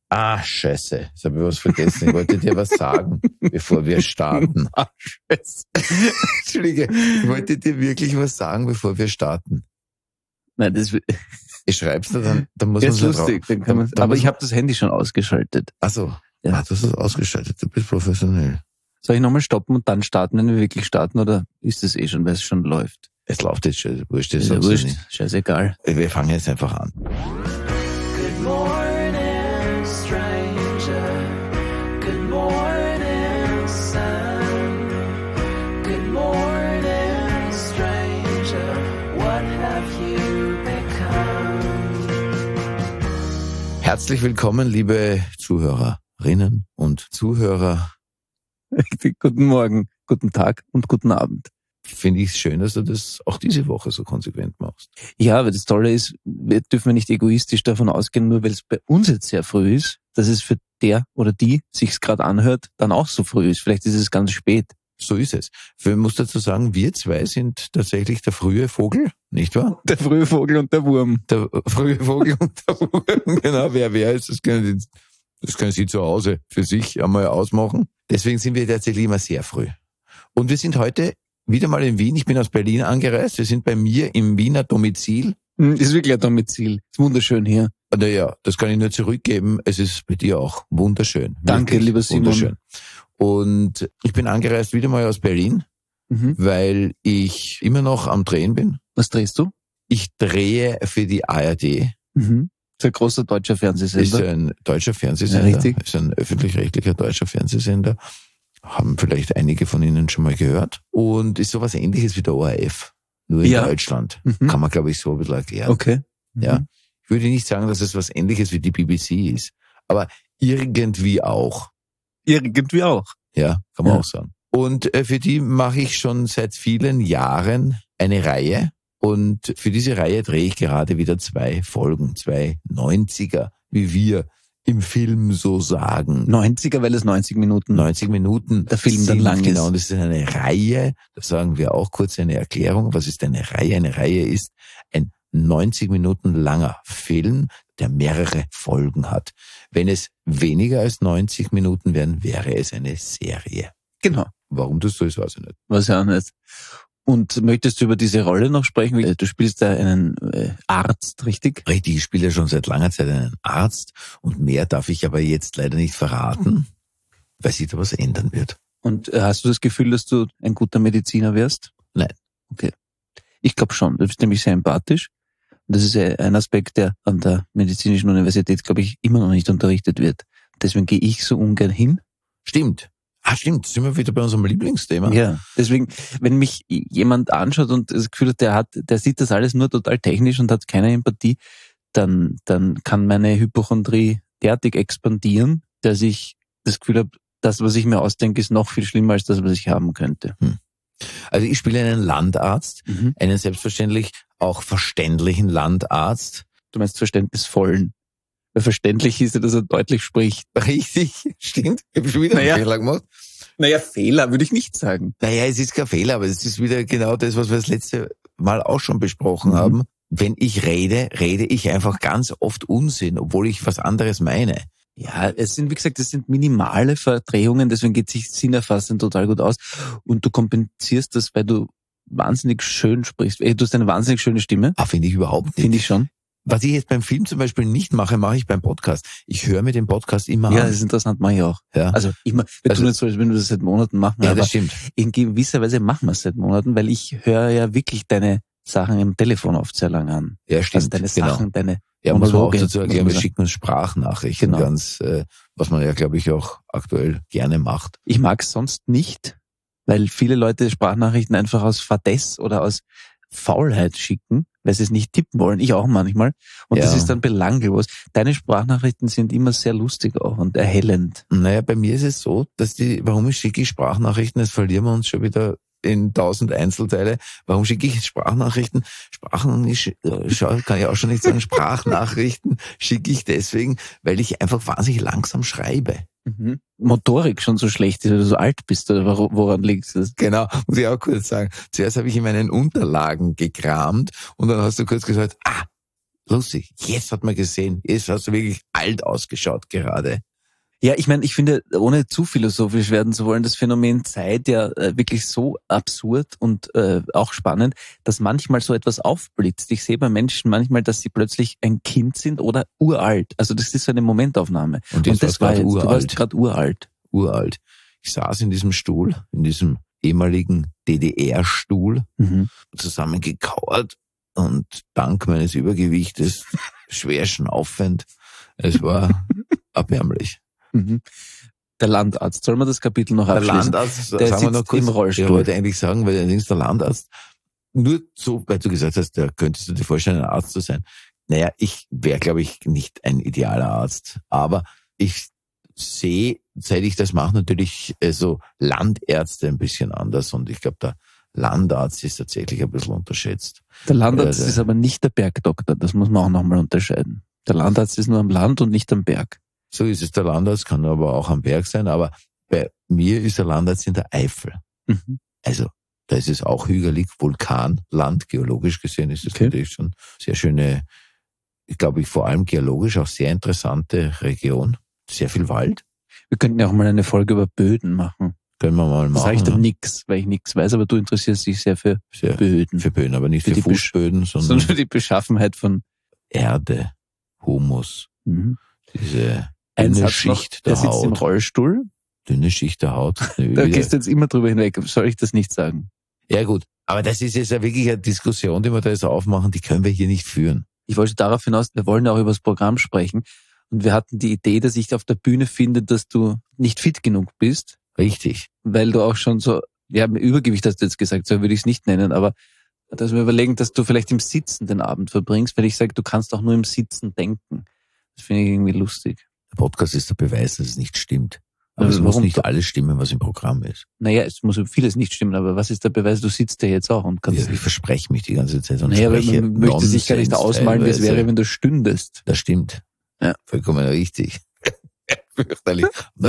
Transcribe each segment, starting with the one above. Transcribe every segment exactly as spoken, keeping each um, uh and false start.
Ah, scheiße. Jetzt habe ich was vergessen. Ich wollte dir was sagen, bevor wir starten. Ah, scheiße. Entschuldige, ich wollte dir wirklich was sagen, bevor wir starten. Nein, das Ich schreib's dir dann, dann muss ja, man ist lustig. Dann kann man, dann, dann aber ich man, habe das Handy schon ausgeschaltet. Ach so. Ja. Ah, du hast das ausgeschaltet. Du bist professionell. Soll ich nochmal stoppen und dann starten, wenn wir wirklich starten, oder ist es eh schon, weil es schon läuft? Es läuft jetzt schon. Wurscht, das Ist ja sagst du wurscht, nicht. scheißegal. Wir fangen jetzt einfach an. Good morning, stranger. Good morning, sun. Good morning, stranger. What have you become? Herzlich willkommen, liebe Zuhörerinnen und Zuhörer. Guten Morgen, guten Tag und guten Abend. Finde ich es schön, dass du das auch diese Woche so konsequent machst. Ja, aber das Tolle ist, wir dürfen nicht egoistisch davon ausgehen, nur weil es bei uns jetzt sehr früh ist, dass es für der oder die sich's gerade anhört, dann auch so früh ist. Vielleicht ist es ganz spät. So ist es. Ich muss dazu sagen, wir zwei sind tatsächlich der frühe Vogel, nicht wahr? Der frühe Vogel und der Wurm. Der frühe Vogel und der Wurm. Genau, wer wer ist, das können, Sie, das können Sie zu Hause für sich einmal ausmachen. Deswegen sind wir tatsächlich immer sehr früh. Und wir sind heute wieder mal in Wien. Ich bin aus Berlin angereist. Wir sind bei mir im Wiener Domizil. Ist wirklich ein Domizil. Ist wunderschön hier. Naja, das kann ich nur zurückgeben. Es ist bei dir auch wunderschön. Danke, Wirklich lieber Simon. Wunderschön. Und ich bin angereist wieder mal aus Berlin, Mhm. weil ich immer noch am Drehen bin. Was drehst du? Ich drehe für die A R D. Mhm. Das ist ein großer deutscher Ist Fernsehsender. ein deutscher Fernsehsender. Ja, richtig. Ist ein öffentlich-rechtlicher deutscher Fernsehsender. Haben vielleicht einige von Ihnen schon mal gehört. Und ist sowas Ähnliches wie der O R F. Nur in Ja. Deutschland. Mhm. Kann man, glaube ich, so ein bisschen erklären. Okay. Mhm. Ja. Ich würde nicht sagen, dass es was Ähnliches wie die B B C ist. Aber irgendwie auch. Irgendwie auch. Ja, kann man Ja. auch sagen. Und äh, für die mache ich schon seit vielen Jahren eine Reihe. Und für diese Reihe drehe ich gerade wieder zwei Folgen, zwei neunziger, wie wir im Film so sagen. neunziger, weil es neunzig Minuten. neunzig Minuten. Der Film dann sind, lang ist. Genau, und das ist eine Reihe. Da sagen wir auch kurz eine Erklärung. Was ist eine Reihe? Eine Reihe ist ein neunzig Minuten langer Film, der mehrere Folgen hat. Wenn es weniger als neunzig Minuten wären, wäre es eine Serie. Genau. Warum das so ist, weiß ich nicht. Was ja auch nicht. Und möchtest du über diese Rolle noch sprechen? Du spielst da einen äh, Arzt, richtig? Richtig, ich spiele schon seit langer Zeit einen Arzt und mehr darf ich aber jetzt leider nicht verraten, weil sich da was ändern wird. Und äh, hast du das Gefühl, dass du ein guter Mediziner wirst? Nein. Okay. Ich glaube schon. Du bist nämlich sehr empathisch. Und das ist äh, ein Aspekt, der an der medizinischen Universität, glaube ich, immer noch nicht unterrichtet wird. Deswegen gehe ich so ungern hin. Stimmt. Ah, stimmt. Sind wir wieder bei unserem Lieblingsthema? Ja, deswegen, wenn mich jemand anschaut und das Gefühl hat, der hat, der sieht das alles nur total technisch und hat keine Empathie, dann, dann kann meine Hypochondrie derartig expandieren, dass ich das Gefühl habe, das, was ich mir ausdenke, ist noch viel schlimmer als das, was ich haben könnte. Hm. Also ich spiele einen Landarzt, Mhm. einen selbstverständlich auch verständlichen Landarzt. Du meinst verständnisvollen. Weil verständlich ist ja, dass er deutlich spricht. Richtig, stimmt. Ich habe schon wieder Naja. einen Fehler gemacht. Naja, Fehler würde ich nicht sagen. Naja, es ist kein Fehler, aber es ist wieder genau das, was wir das letzte Mal auch schon besprochen Mhm. haben. Wenn ich rede, rede ich einfach ganz oft Unsinn, obwohl ich was anderes meine. Ja, es sind, wie gesagt, es sind minimale Verdrehungen, deswegen geht sich Sinnerfassen total gut aus. Und du kompensierst das, weil du wahnsinnig schön sprichst. Ey, du hast eine wahnsinnig schöne Stimme, Ah, finde ich überhaupt nicht. finde ich schon. Was ich jetzt beim Film zum Beispiel nicht mache, mache ich beim Podcast. Ich höre mir den Podcast immer Ja, an. das ist interessant, mache ich auch. Ja, Also immer, wir Also- tun jetzt so, als wenn wir das seit Monaten machen, ja aber das stimmt. in gewisser Weise machen wir es seit Monaten, weil ich höre ja wirklich deine Sachen im Telefon oft sehr lang an. Ja, stimmt. Also deine genau. Sachen, deine Ja, muss man auch Monologe, dazu muss erklären, man wir sagen. schicken uns Sprachnachrichten Genau. ganz, äh, was man ja, glaube ich, auch aktuell gerne macht. Ich mag es sonst nicht, weil viele Leute Sprachnachrichten einfach aus Fadess oder aus Faulheit schicken, weil sie es nicht tippen wollen. Ich auch manchmal. Und Ja. das ist dann belanglos. Deine Sprachnachrichten sind immer sehr lustig auch und erhellend. Naja, bei mir ist es so, dass die, warum schicke ich Sprachnachrichten? Jetzt verlieren wir uns schon wieder in tausend Einzelteile. Warum schicke ich Sprachnachrichten? Sprachnachrichten, kann ich auch schon nicht sagen, Sprachnachrichten schicke ich deswegen, weil ich einfach wahnsinnig langsam schreibe. Mhm. Motorik schon so schlecht ist, weil du so alt bist, oder wor- woran liegt das? Genau, muss ich auch kurz sagen. Zuerst habe ich in meinen Unterlagen gekramt und dann hast du kurz gesagt, ah, Lucy, jetzt hat man gesehen, jetzt hast du wirklich alt ausgeschaut gerade. Ja, ich meine, ich finde, ohne zu philosophisch werden zu wollen, das Phänomen Zeit ja äh, wirklich so absurd und äh, auch spannend, dass manchmal so etwas aufblitzt. Ich sehe bei Menschen manchmal, dass sie plötzlich ein Kind sind oder uralt. Also das ist so eine Momentaufnahme. Und, und das war jetzt, uralt. du warst gerade uralt. Uralt. Ich saß in diesem Stuhl, in diesem ehemaligen D D R-Stuhl, Mhm. zusammengekauert und dank meines Übergewichtes schwer schnaufend. Es war erbärmlich. Mhm. Der Landarzt, soll man das Kapitel noch Der abschließen? Landarzt, Der sagen wir noch sitzt kurz, im Rollstuhl. ich wollte eigentlich sagen, weil allerdings der Landarzt, nur so, weil du gesagt hast, da könntest du dir vorstellen, ein Arzt zu sein. Naja, ich wäre, glaube ich, nicht ein idealer Arzt, aber ich sehe, seit ich das mache, natürlich äh, so Landärzte ein bisschen anders und ich glaube, der Landarzt ist tatsächlich ein bisschen unterschätzt. Der Landarzt Ja, der- ist aber nicht der Bergdoktor, das muss man auch nochmal unterscheiden. Der Landarzt ist nur am Land und nicht am Berg. So ist es, der Landarzt kann aber auch am Berg sein, aber bei mir ist der Landarzt in der Eifel. Mhm. Also, da ist es auch hügelig, Vulkanland, geologisch gesehen ist es Okay. natürlich schon sehr schöne, ich glaube, vor allem geologisch auch sehr interessante Region. Sehr viel Wald, Wir könnten ja auch mal eine Folge über Böden machen. können wir mal Da machen. sage ich dann ne? nix, weil ich nix weiß, aber du interessierst dich sehr für Sehr Böden. für Böden, aber nicht Für für, die Besch- Fußböden, sondern Sondern für die Beschaffenheit von... Erde, Humus, Mhm. diese Ein dünne Satz noch, Schicht der der sitzt im Haut. Rollstuhl. Dünne Schicht der Haut. Da Wieder- gehst du jetzt immer drüber hinweg. Soll ich das nicht sagen? Ja gut, aber das ist jetzt ja wirklich eine Diskussion, die wir da jetzt aufmachen, die können wir hier nicht führen. Ich wollte darauf hinaus, wir wollen ja auch über das Programm sprechen. Und wir hatten die Idee, dass ich auf der Bühne finde, dass du nicht fit genug bist, Richtig. weil du auch schon so, ja, Übergewicht hast du jetzt gesagt, so würde ich es nicht nennen, aber dass wir überlegen, dass du vielleicht im Sitzen den Abend verbringst, weil ich sage, du kannst auch nur im Sitzen denken. Das finde ich irgendwie lustig. Der Podcast ist der Beweis, dass es nicht stimmt. Aber Also es muss warum nicht doch? alles stimmen, was im Programm ist. Naja, es muss vieles nicht stimmen, aber was ist der Beweis? Du sitzt ja jetzt auch und kannst... Ja, ich verspreche mich die ganze Zeit und naja, aber spreche man möchte sich gar nicht Nonsens ausmalen, wie es teilweise. wäre, wenn du stündest. Das stimmt. Ja. Vollkommen richtig. Fürchterlich.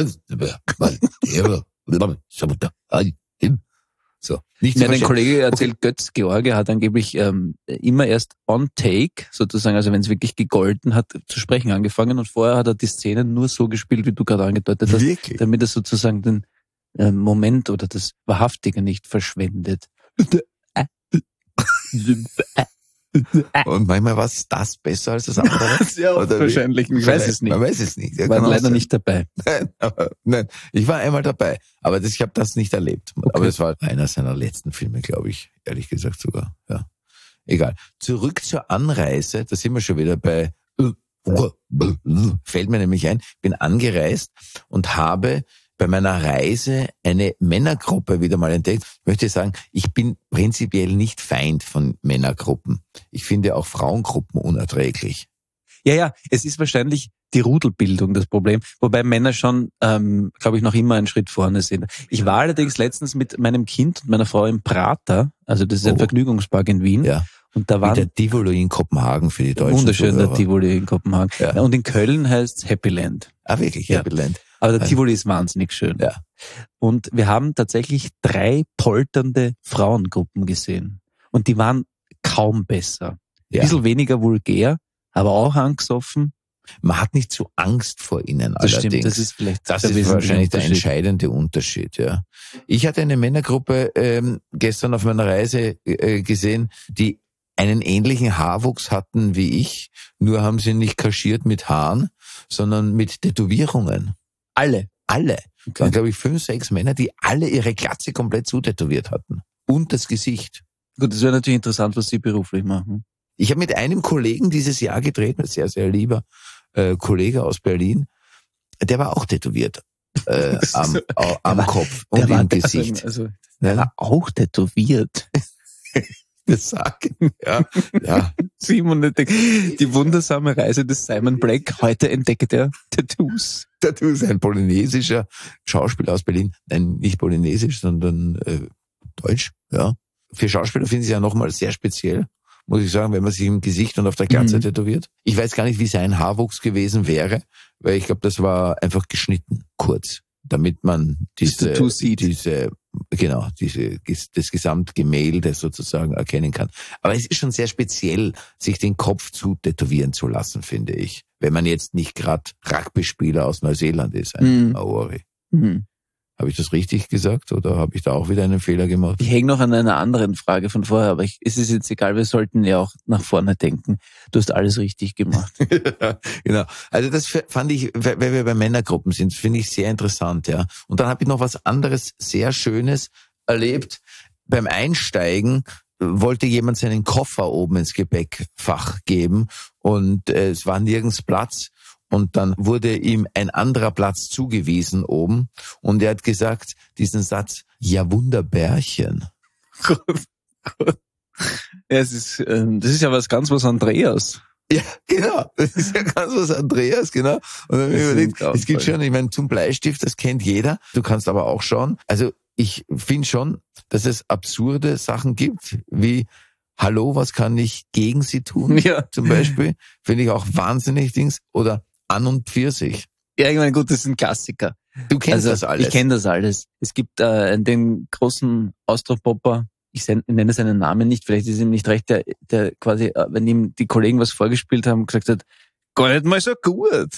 So, nicht zu Ja, dein verstehen. Kollege erzählt, Götz George hat angeblich ähm, immer erst on take, sozusagen, also wenn es wirklich gegolten hat, zu sprechen angefangen und vorher hat er die Szenen nur so gespielt, wie du gerade angedeutet hast, Wirklich? damit er sozusagen den äh, Moment oder das Wahrhaftige nicht verschwendet. Und manchmal war es das besser als das andere. Sehr Oder wie? wahrscheinlich, ich weiß es nicht. Man weiß es nicht. Ja, Ich war kann auch leider sein. nicht dabei. Nein, aber, nein, ich war einmal dabei, aber das, ich habe das nicht erlebt. Okay. Aber es war einer seiner letzten Filme, glaube ich, ehrlich gesagt sogar. Ja, egal. Zurück zur Anreise, da sind wir schon wieder bei, fällt mir nämlich ein, bin angereist und habe bei meiner Reise eine Männergruppe wieder mal entdeckt. Ich möchte sagen, ich bin prinzipiell nicht Feind von Männergruppen. Ich finde auch Frauengruppen unerträglich. Ja, ja, es ist wahrscheinlich die Rudelbildung das Problem, wobei Männer schon, ähm, glaube ich, noch immer einen Schritt vorne sind. Ich war allerdings letztens mit meinem Kind und meiner Frau im Prater, also das ist ein Oh. Vergnügungspark in Wien, Ja, und da wie waren der Tivoli in Kopenhagen für die deutschen wunderschön der Zuhörer. Tivoli in Kopenhagen. Ja. Und in Köln heißt Happy Land. Ah, wirklich, Ja. Happy Land. Aber der Also- Tivoli ist wahnsinnig schön. Ja. Und wir haben tatsächlich drei polternde Frauengruppen gesehen. Und die waren kaum besser. Ein Ja. bisschen weniger vulgär, aber auch angesoffen. Man hat nicht so Angst vor ihnen Das allerdings. stimmt, das ist vielleicht Das der ist wesentliche wahrscheinlich der Unterschied. entscheidende Unterschied, ja. Ich hatte eine Männergruppe ähm, gestern auf meiner Reise äh, gesehen, die einen ähnlichen Haarwuchs hatten wie ich, nur haben sie nicht kaschiert mit Haaren, sondern mit Tätowierungen. Alle. Alle. Okay. Waren, glaube ich, fünf, sechs Männer, die alle ihre Glatze komplett zutätowiert hatten. Und das Gesicht. Gut, das wäre natürlich interessant, was Sie beruflich machen. Ich habe mit einem Kollegen dieses Jahr gedreht, ein sehr, sehr lieber äh, Kollege aus Berlin, der war auch tätowiert äh, am, au, am war- Kopf Der und war- im Gesicht. Also, also, der Ja. war auch tätowiert. Das sagen. Ja, ja. Simon entdeckt die wundersame Reise des Simon Black. Heute entdeckt er Tattoos. Tattoos, ein polynesischer Schauspieler aus Berlin. Nein, nicht polynesisch, sondern äh, deutsch. Ja. Für Schauspieler finde ich es ja nochmal sehr speziell, muss ich sagen, wenn man sich im Gesicht und auf der Glatze Mhm. tätowiert. Ich weiß gar nicht, wie sein Haarwuchs gewesen wäre, weil ich glaube, das war einfach geschnitten, kurz, damit man diese, Tattoo sieht. diese genau, diese, das Gesamtgemälde sozusagen erkennen kann. Aber es ist schon sehr speziell, sich den Kopf zu tätowieren zu lassen, finde ich. Wenn man jetzt nicht gerade Rugby-Spieler aus Neuseeland ist, ein Mhm. Maori. Mhm. Habe ich das richtig gesagt oder habe ich da auch wieder einen Fehler gemacht? Ich hänge noch an einer anderen Frage von vorher, aber ich, es ist jetzt egal, wir sollten ja auch nach vorne denken. Du hast alles richtig gemacht. Genau. Also das fand ich, weil wir bei Männergruppen sind, finde ich sehr interessant, ja. Und dann habe ich noch was anderes sehr Schönes erlebt. Beim Einsteigen wollte jemand seinen Koffer oben ins Gepäckfach geben und äh, es war nirgends Platz. Und dann wurde ihm ein anderer Platz zugewiesen oben. Und er hat gesagt, diesen Satz, ja Wunderbärchen. Gut, gut. Ja, es ist, ähm, das ist ja was ganz was Andreas. Ja, genau. Das ist ja ganz was Andreas, genau. Und dann habe ich überlegt, es gibt schon, ich meine, zum Bleistift, das kennt jeder. Du kannst aber auch schauen. Also ich finde schon, dass es absurde Sachen gibt, wie Hallo, was kann ich gegen Sie tun? Ja. Zum Beispiel. Finde ich auch wahnsinnig Dings. Oder An und Pfirsich. Ja, ich meine, gut, das ist ein Klassiker. Du kennst also, das alles. Ich kenne das alles. Es gibt äh, den großen Austropopper, ich nenne seinen Namen nicht, vielleicht ist ihm nicht recht, der, der quasi, äh, wenn ihm die Kollegen was vorgespielt haben, gesagt hat, gar nicht mal so gut.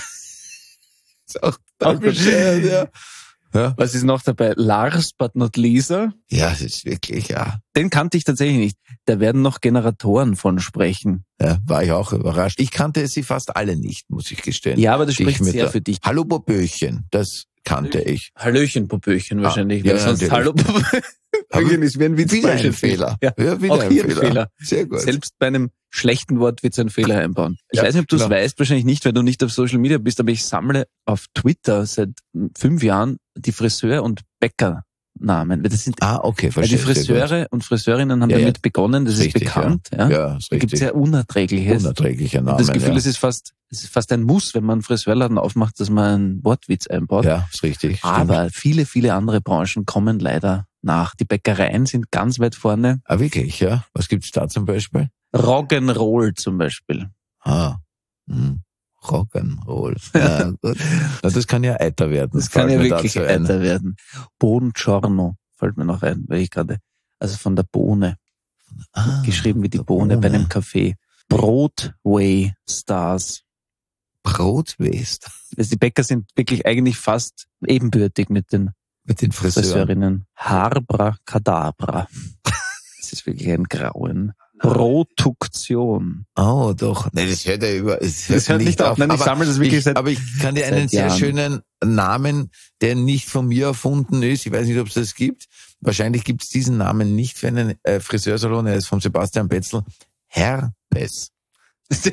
Ist auch total bescheuert, ja. Ja. Was ist noch dabei? Lars, but not Lisa. Ja, es ist wirklich, ja. Den kannte ich tatsächlich nicht. Da werden noch Generatoren von sprechen. Ja, war ich auch überrascht. Ich kannte sie fast alle nicht, muss ich gestehen. Ja, aber das Die ich spricht mit sehr der- für dich. Hallo Popöchen, das kannte ich. Hallöchen, Popöchen wahrscheinlich. ja, weil sonst natürlich. Hallo Popöchen ist wie ein Witz. Wieder ein Fehler. Ja, Ja, wieder auch ein hier ein Fehler. Fehler. Sehr gut. Selbst bei einem schlechten Wort wird es einen Fehler einbauen. Ich Ja, weiß nicht, ob du es genau. weißt, wahrscheinlich nicht, weil du nicht auf Social Media bist, aber ich sammle auf Twitter seit fünf Jahren die Friseur- und Bäckernamen. Weil Das sind Ah, okay, weil die verstehe. sehr gut. Friseure und Friseurinnen haben Ja, ja. damit begonnen, das Richtig, ist bekannt. Ja, Ja. ja ist Da gibt es richtig. ja Unerträgliches. Unerträglicher Ich Name. habe das Gefühl, ja. es ist fast, es ist fast ein Muss, wenn man einen Friseurladen aufmacht, dass man einen Wortwitz einbaut. Ja, ist richtig. stimmt. Aber viele, viele andere Branchen kommen leider nach. Die Bäckereien sind ganz weit vorne. Ah, wirklich, ja? Was gibt's da zum Beispiel? Rock'n'Roll zum Beispiel. Ah, hm. Rock'n'Roll. Ja, gut. Na, das kann ja Eiter werden. Das kann fällt ja mir wirklich dazu ein. älter werden. Buongiorno fällt mir noch ein, weil ich gerade, also von der Bohne, Ah, geschrieben wie die der Bohne, bei einem Café. Broadway Stars. Brotwest. Also die Bäcker sind wirklich eigentlich fast ebenbürtig mit den Mit den Friseuren. Friseurinnen. Harbra Kadabra. Das ist wirklich ein Grauen. Produktion. Oh, doch. Nee, das hört ja über, es Das hört nicht auf. Nein, ich aber sammle das wirklich ich, seit- Aber ich kann dir seit einen sehr Jahren. schönen Namen, der nicht von mir erfunden ist. Ich weiß nicht, ob es das gibt. Wahrscheinlich gibt es diesen Namen nicht für einen äh, Friseursalon. Er ist von Sebastian Betzel. Herpes. Das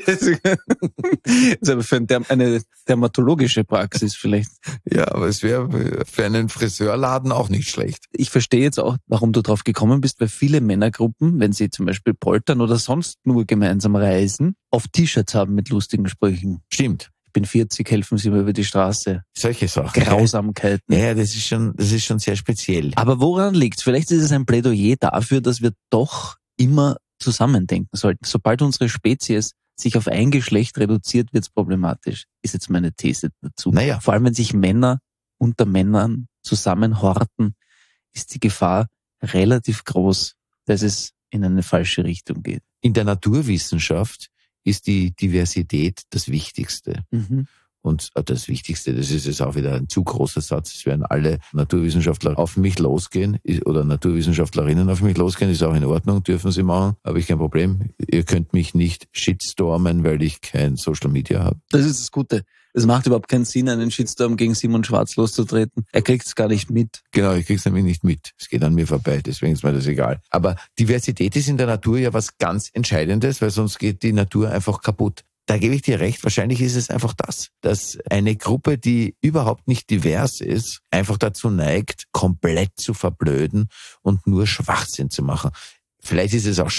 ist aber für ein Derm- eine dermatologische Praxis vielleicht. Ja, aber es wäre für einen Friseurladen auch nicht schlecht. Ich verstehe jetzt auch, warum du drauf gekommen bist, weil viele Männergruppen, wenn sie zum Beispiel poltern oder sonst nur gemeinsam reisen, oft T-Shirts haben mit lustigen Sprüchen. Stimmt. Ich bin vierzig, helfen Sie mir über die Straße. Solche Sachen. Grausamkeiten. Ja, das ist schon, das ist schon sehr speziell. Aber woran liegt's? Vielleicht ist es ein Plädoyer dafür, dass wir doch immer zusammendenken sollten. Sobald unsere Spezies sich auf ein Geschlecht reduziert, wird's problematisch. Ist jetzt meine These dazu. Naja. Vor allem, wenn sich Männer unter Männern zusammenhorten, ist die Gefahr relativ groß, dass es in eine falsche Richtung geht. In der Naturwissenschaft ist die Diversität das Wichtigste. Mhm. Und das Wichtigste, das ist jetzt auch wieder ein zu großer Satz, es werden alle Naturwissenschaftler auf mich losgehen oder Naturwissenschaftlerinnen auf mich losgehen, ist auch in Ordnung, dürfen sie machen, habe ich kein Problem. Ihr könnt mich nicht shitstormen, weil ich kein Social Media habe. Das ist das Gute. Es macht überhaupt keinen Sinn, einen Shitstorm gegen Simon Schwarz loszutreten. Er kriegt's gar nicht mit. Genau, ich krieg's nämlich nicht mit. Es geht an mir vorbei, deswegen ist mir das egal. Aber Diversität ist in der Natur ja was ganz Entscheidendes, weil sonst geht die Natur einfach kaputt. Da gebe ich dir recht, wahrscheinlich ist es einfach das, dass eine Gruppe, die überhaupt nicht divers ist, einfach dazu neigt, komplett zu verblöden und nur Schwachsinn zu machen. Vielleicht ist es auch schön,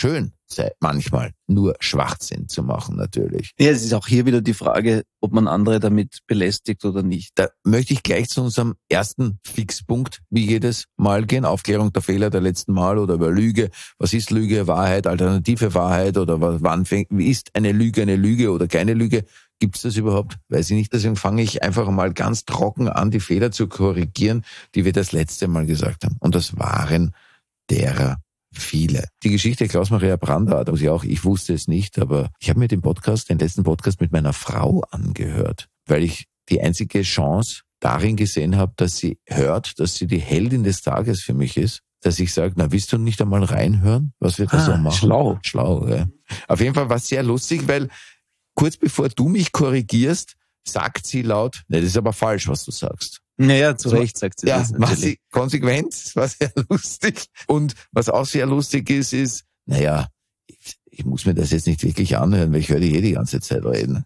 sei manchmal nur Schwachsinn zu machen, natürlich. Ja, es ist auch hier wieder die Frage, ob man andere damit belästigt oder nicht. Da möchte ich gleich zu unserem ersten Fixpunkt, wie jedes Mal gehen. Aufklärung der Fehler der letzten Mal oder über Lüge. Was ist Lüge, Wahrheit, alternative Wahrheit oder wann fängt, wie ist eine Lüge eine Lüge oder keine Lüge? Gibt es das überhaupt? Weiß ich nicht. Deswegen fange ich einfach mal ganz trocken an, die Fehler zu korrigieren, die wir das letzte Mal gesagt haben. Und das waren derer viele. Die Geschichte Klaus-Maria Brandauer, da muss ich auch, ich wusste es nicht, aber ich habe mir den Podcast, den letzten Podcast mit meiner Frau angehört, weil ich die einzige Chance darin gesehen habe, dass sie hört, dass sie die Heldin des Tages für mich ist, dass ich sage, na, willst du nicht einmal reinhören, was wir da Ah, so machen? schlau. Schlau, ja. Auf jeden Fall war es sehr lustig, weil kurz bevor du mich korrigierst, sagt sie laut, ne, das ist aber falsch, was du sagst. Naja, zu Recht sagt sie Ja, das macht natürlich. sie konsequent, das war sehr lustig. Und was auch sehr lustig ist, ist, naja, ich, ich muss mir das jetzt nicht wirklich anhören, weil ich höre die eh die ganze Zeit reden.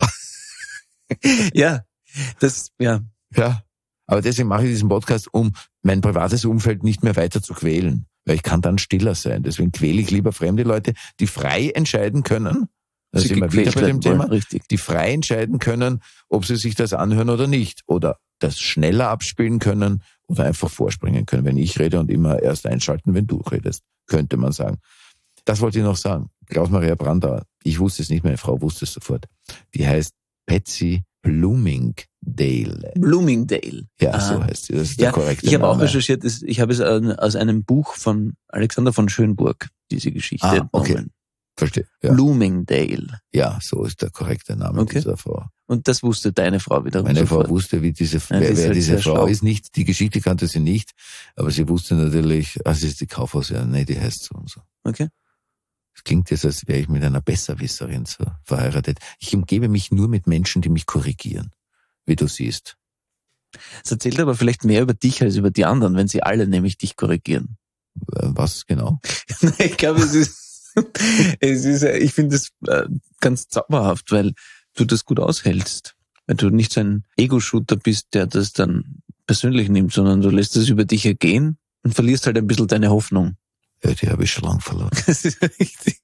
Ja, das, ja. Ja, aber deswegen mache ich diesen Podcast, um mein privates Umfeld nicht mehr weiter zu quälen, weil ich kann dann stiller sein. Deswegen quäle ich lieber fremde Leute, die frei entscheiden können, da Sie sind wir wieder gequält bei dem werden Thema, wollen, richtig. die frei entscheiden können, ob sie sich das anhören oder nicht. Oder das schneller abspielen können oder einfach vorspringen können, wenn ich rede und immer erst einschalten, wenn du redest, könnte man sagen. Das wollte ich noch sagen. Klaus-Maria Brandauer, ich wusste es nicht, meine Frau wusste es sofort. Die heißt Patsy Bloomingdale. Bloomingdale. Ja, Ah. so heißt sie. Das ist Ja, der korrekte ich habe auch Name. recherchiert, es- ich habe es aus einem Buch von Alexander von Schönburg, diese Geschichte Ah, okay. entnommen. Verstehe. Ja. Bloomingdale. ja, so ist der korrekte Name Okay. dieser Frau. Und das wusste deine Frau wiederum Meine sofort. Frau wusste, wie diese, Ja, die wer, ist wer halt diese sehr Frau schlau. ist. Nicht, die Geschichte kannte sie nicht, aber sie wusste natürlich, ah, sie ist die Kaufhauserin, nee, die heißt so und so. Okay. Es klingt jetzt, als wäre ich mit einer Besserwisserin so verheiratet. Ich umgebe mich nur mit Menschen, die mich korrigieren, wie du siehst. Es erzählt aber vielleicht mehr über dich als über die anderen, wenn sie alle nämlich dich korrigieren. Äh, Was genau? Ich glaube, es ist, es ist, ich finde es äh, ganz zauberhaft, weil du das gut aushältst. Weil du nicht so ein Ego-Shooter bist, der das dann persönlich nimmt, sondern du lässt es über dich ergehen und verlierst halt ein bisschen deine Hoffnung. Ja, die habe ich schon lang verloren. Das ist richtig.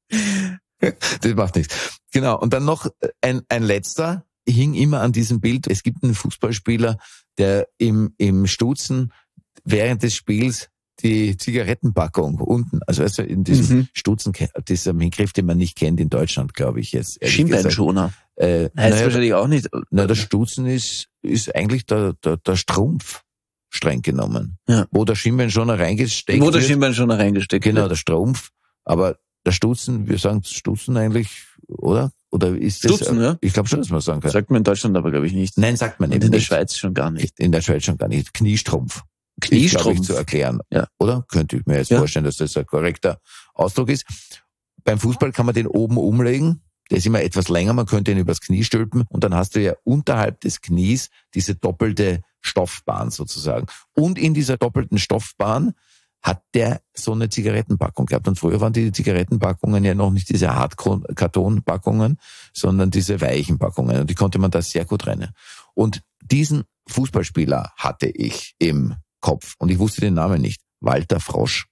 Das macht nichts. Genau. Und dann noch ein, ein letzter, hing immer an diesem Bild. Es gibt einen Fußballspieler, der im, im Stutzen während des Spiels die Zigarettenpackung unten, also, also in diesem Mhm. Stutzen, dieser Begriff, den man nicht kennt in Deutschland, glaube ich jetzt. ehrlich gesagt. Schienbeinschoner. Äh, Heißt naja, wahrscheinlich auch nicht. na, der Stutzen ist, ist eigentlich der, der, der Strumpf, streng genommen. Ja. Wo der Schienbeinschoner reingesteckt Wo der wird. Schienbeinschoner reingesteckt Genau, wird. der Strumpf. Aber der Stutzen, wir sagen Stutzen eigentlich, oder? Oder ist das? Stutzen, ja. Ich glaube schon, dass man sagen kann. Sagt man in Deutschland aber, glaube ich, nicht. Nein, sagt man Und eben in der nicht. Schweiz schon gar nicht. In der Schweiz schon gar nicht. Kniestrumpf. Ist, glaube ich, Kniestrumpf. zu erklären. Ja. Oder? Könnte ich mir jetzt Ja. vorstellen, dass das ein korrekter Ausdruck ist. Beim Fußball kann man den oben umlegen. Der ist immer etwas länger. Man könnte ihn übers Knie stülpen. Und dann hast du ja unterhalb des Knies diese doppelte Stoffbahn sozusagen. Und in dieser doppelten Stoffbahn hat der so eine Zigarettenpackung gehabt. Und früher waren die Zigarettenpackungen ja noch nicht diese Hartkartonpackungen, sondern diese weichen Packungen. Und die konnte man da sehr gut rennen. Und diesen Fußballspieler hatte ich im Kopf. Und ich wusste den Namen nicht. Walter Frosch.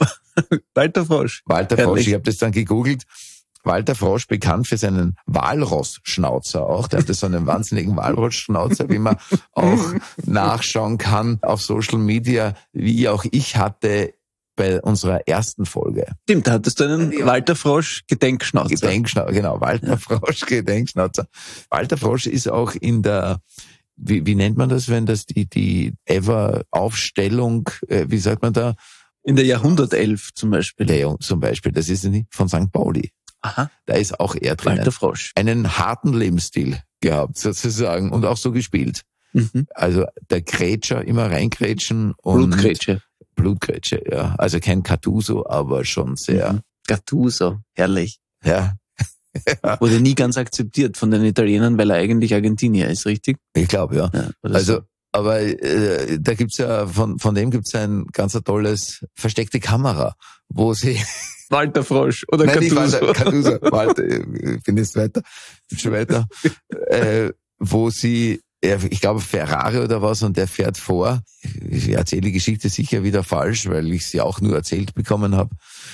Walter Frosch. Walter Herrlich. Frosch, ich habe das dann gegoogelt. Walter Frosch, bekannt für seinen Walross-Schnauzer auch. Der hatte so einen wahnsinnigen Walross-Schnauzer, wie man auch nachschauen kann auf Social Media, wie auch ich hatte bei unserer ersten Folge. Stimmt, da hattest du einen Ja. Walter Frosch Gedenkschnauzer. Gedenkschnauzer, genau, Walter Frosch, Gedenkschnauzer. Walter Frosch ist auch in der, wie, wie nennt man das, wenn das die, die Ever-Aufstellung, äh, wie sagt man da? In der Jahrhundertelf zum Beispiel. Leon zum Beispiel, das ist nicht von Sankt Pauli. Aha, Da ist auch er drinnen. Walter Frosch. Einen harten Lebensstil gehabt, sozusagen, und auch so gespielt. Mhm. Also der Grätscher, immer reingrätschen und Blutgrätsche. Blutgrätsche, ja. Also kein Gattuso, aber schon sehr, Mhm. Gattuso, herrlich. ja. Wurde nie ganz akzeptiert von den Italienern, weil er eigentlich Argentinier ist, richtig? Ich glaube, ja. Ja, oder Also, so. aber äh, da gibt's ja, von, von dem gibt's ein ganz ein tolles versteckte Kamera, wo sie Walter Frosch oder Nein, nicht Gattuso. Walter, Gattuso, Walter, ich bin jetzt weiter, bin schon weiter, äh, wo sie, er, ich glaube Ferrari oder was, und der fährt vor. Ich erzähle die Geschichte sicher wieder falsch, weil ich sie auch nur erzählt bekommen habe.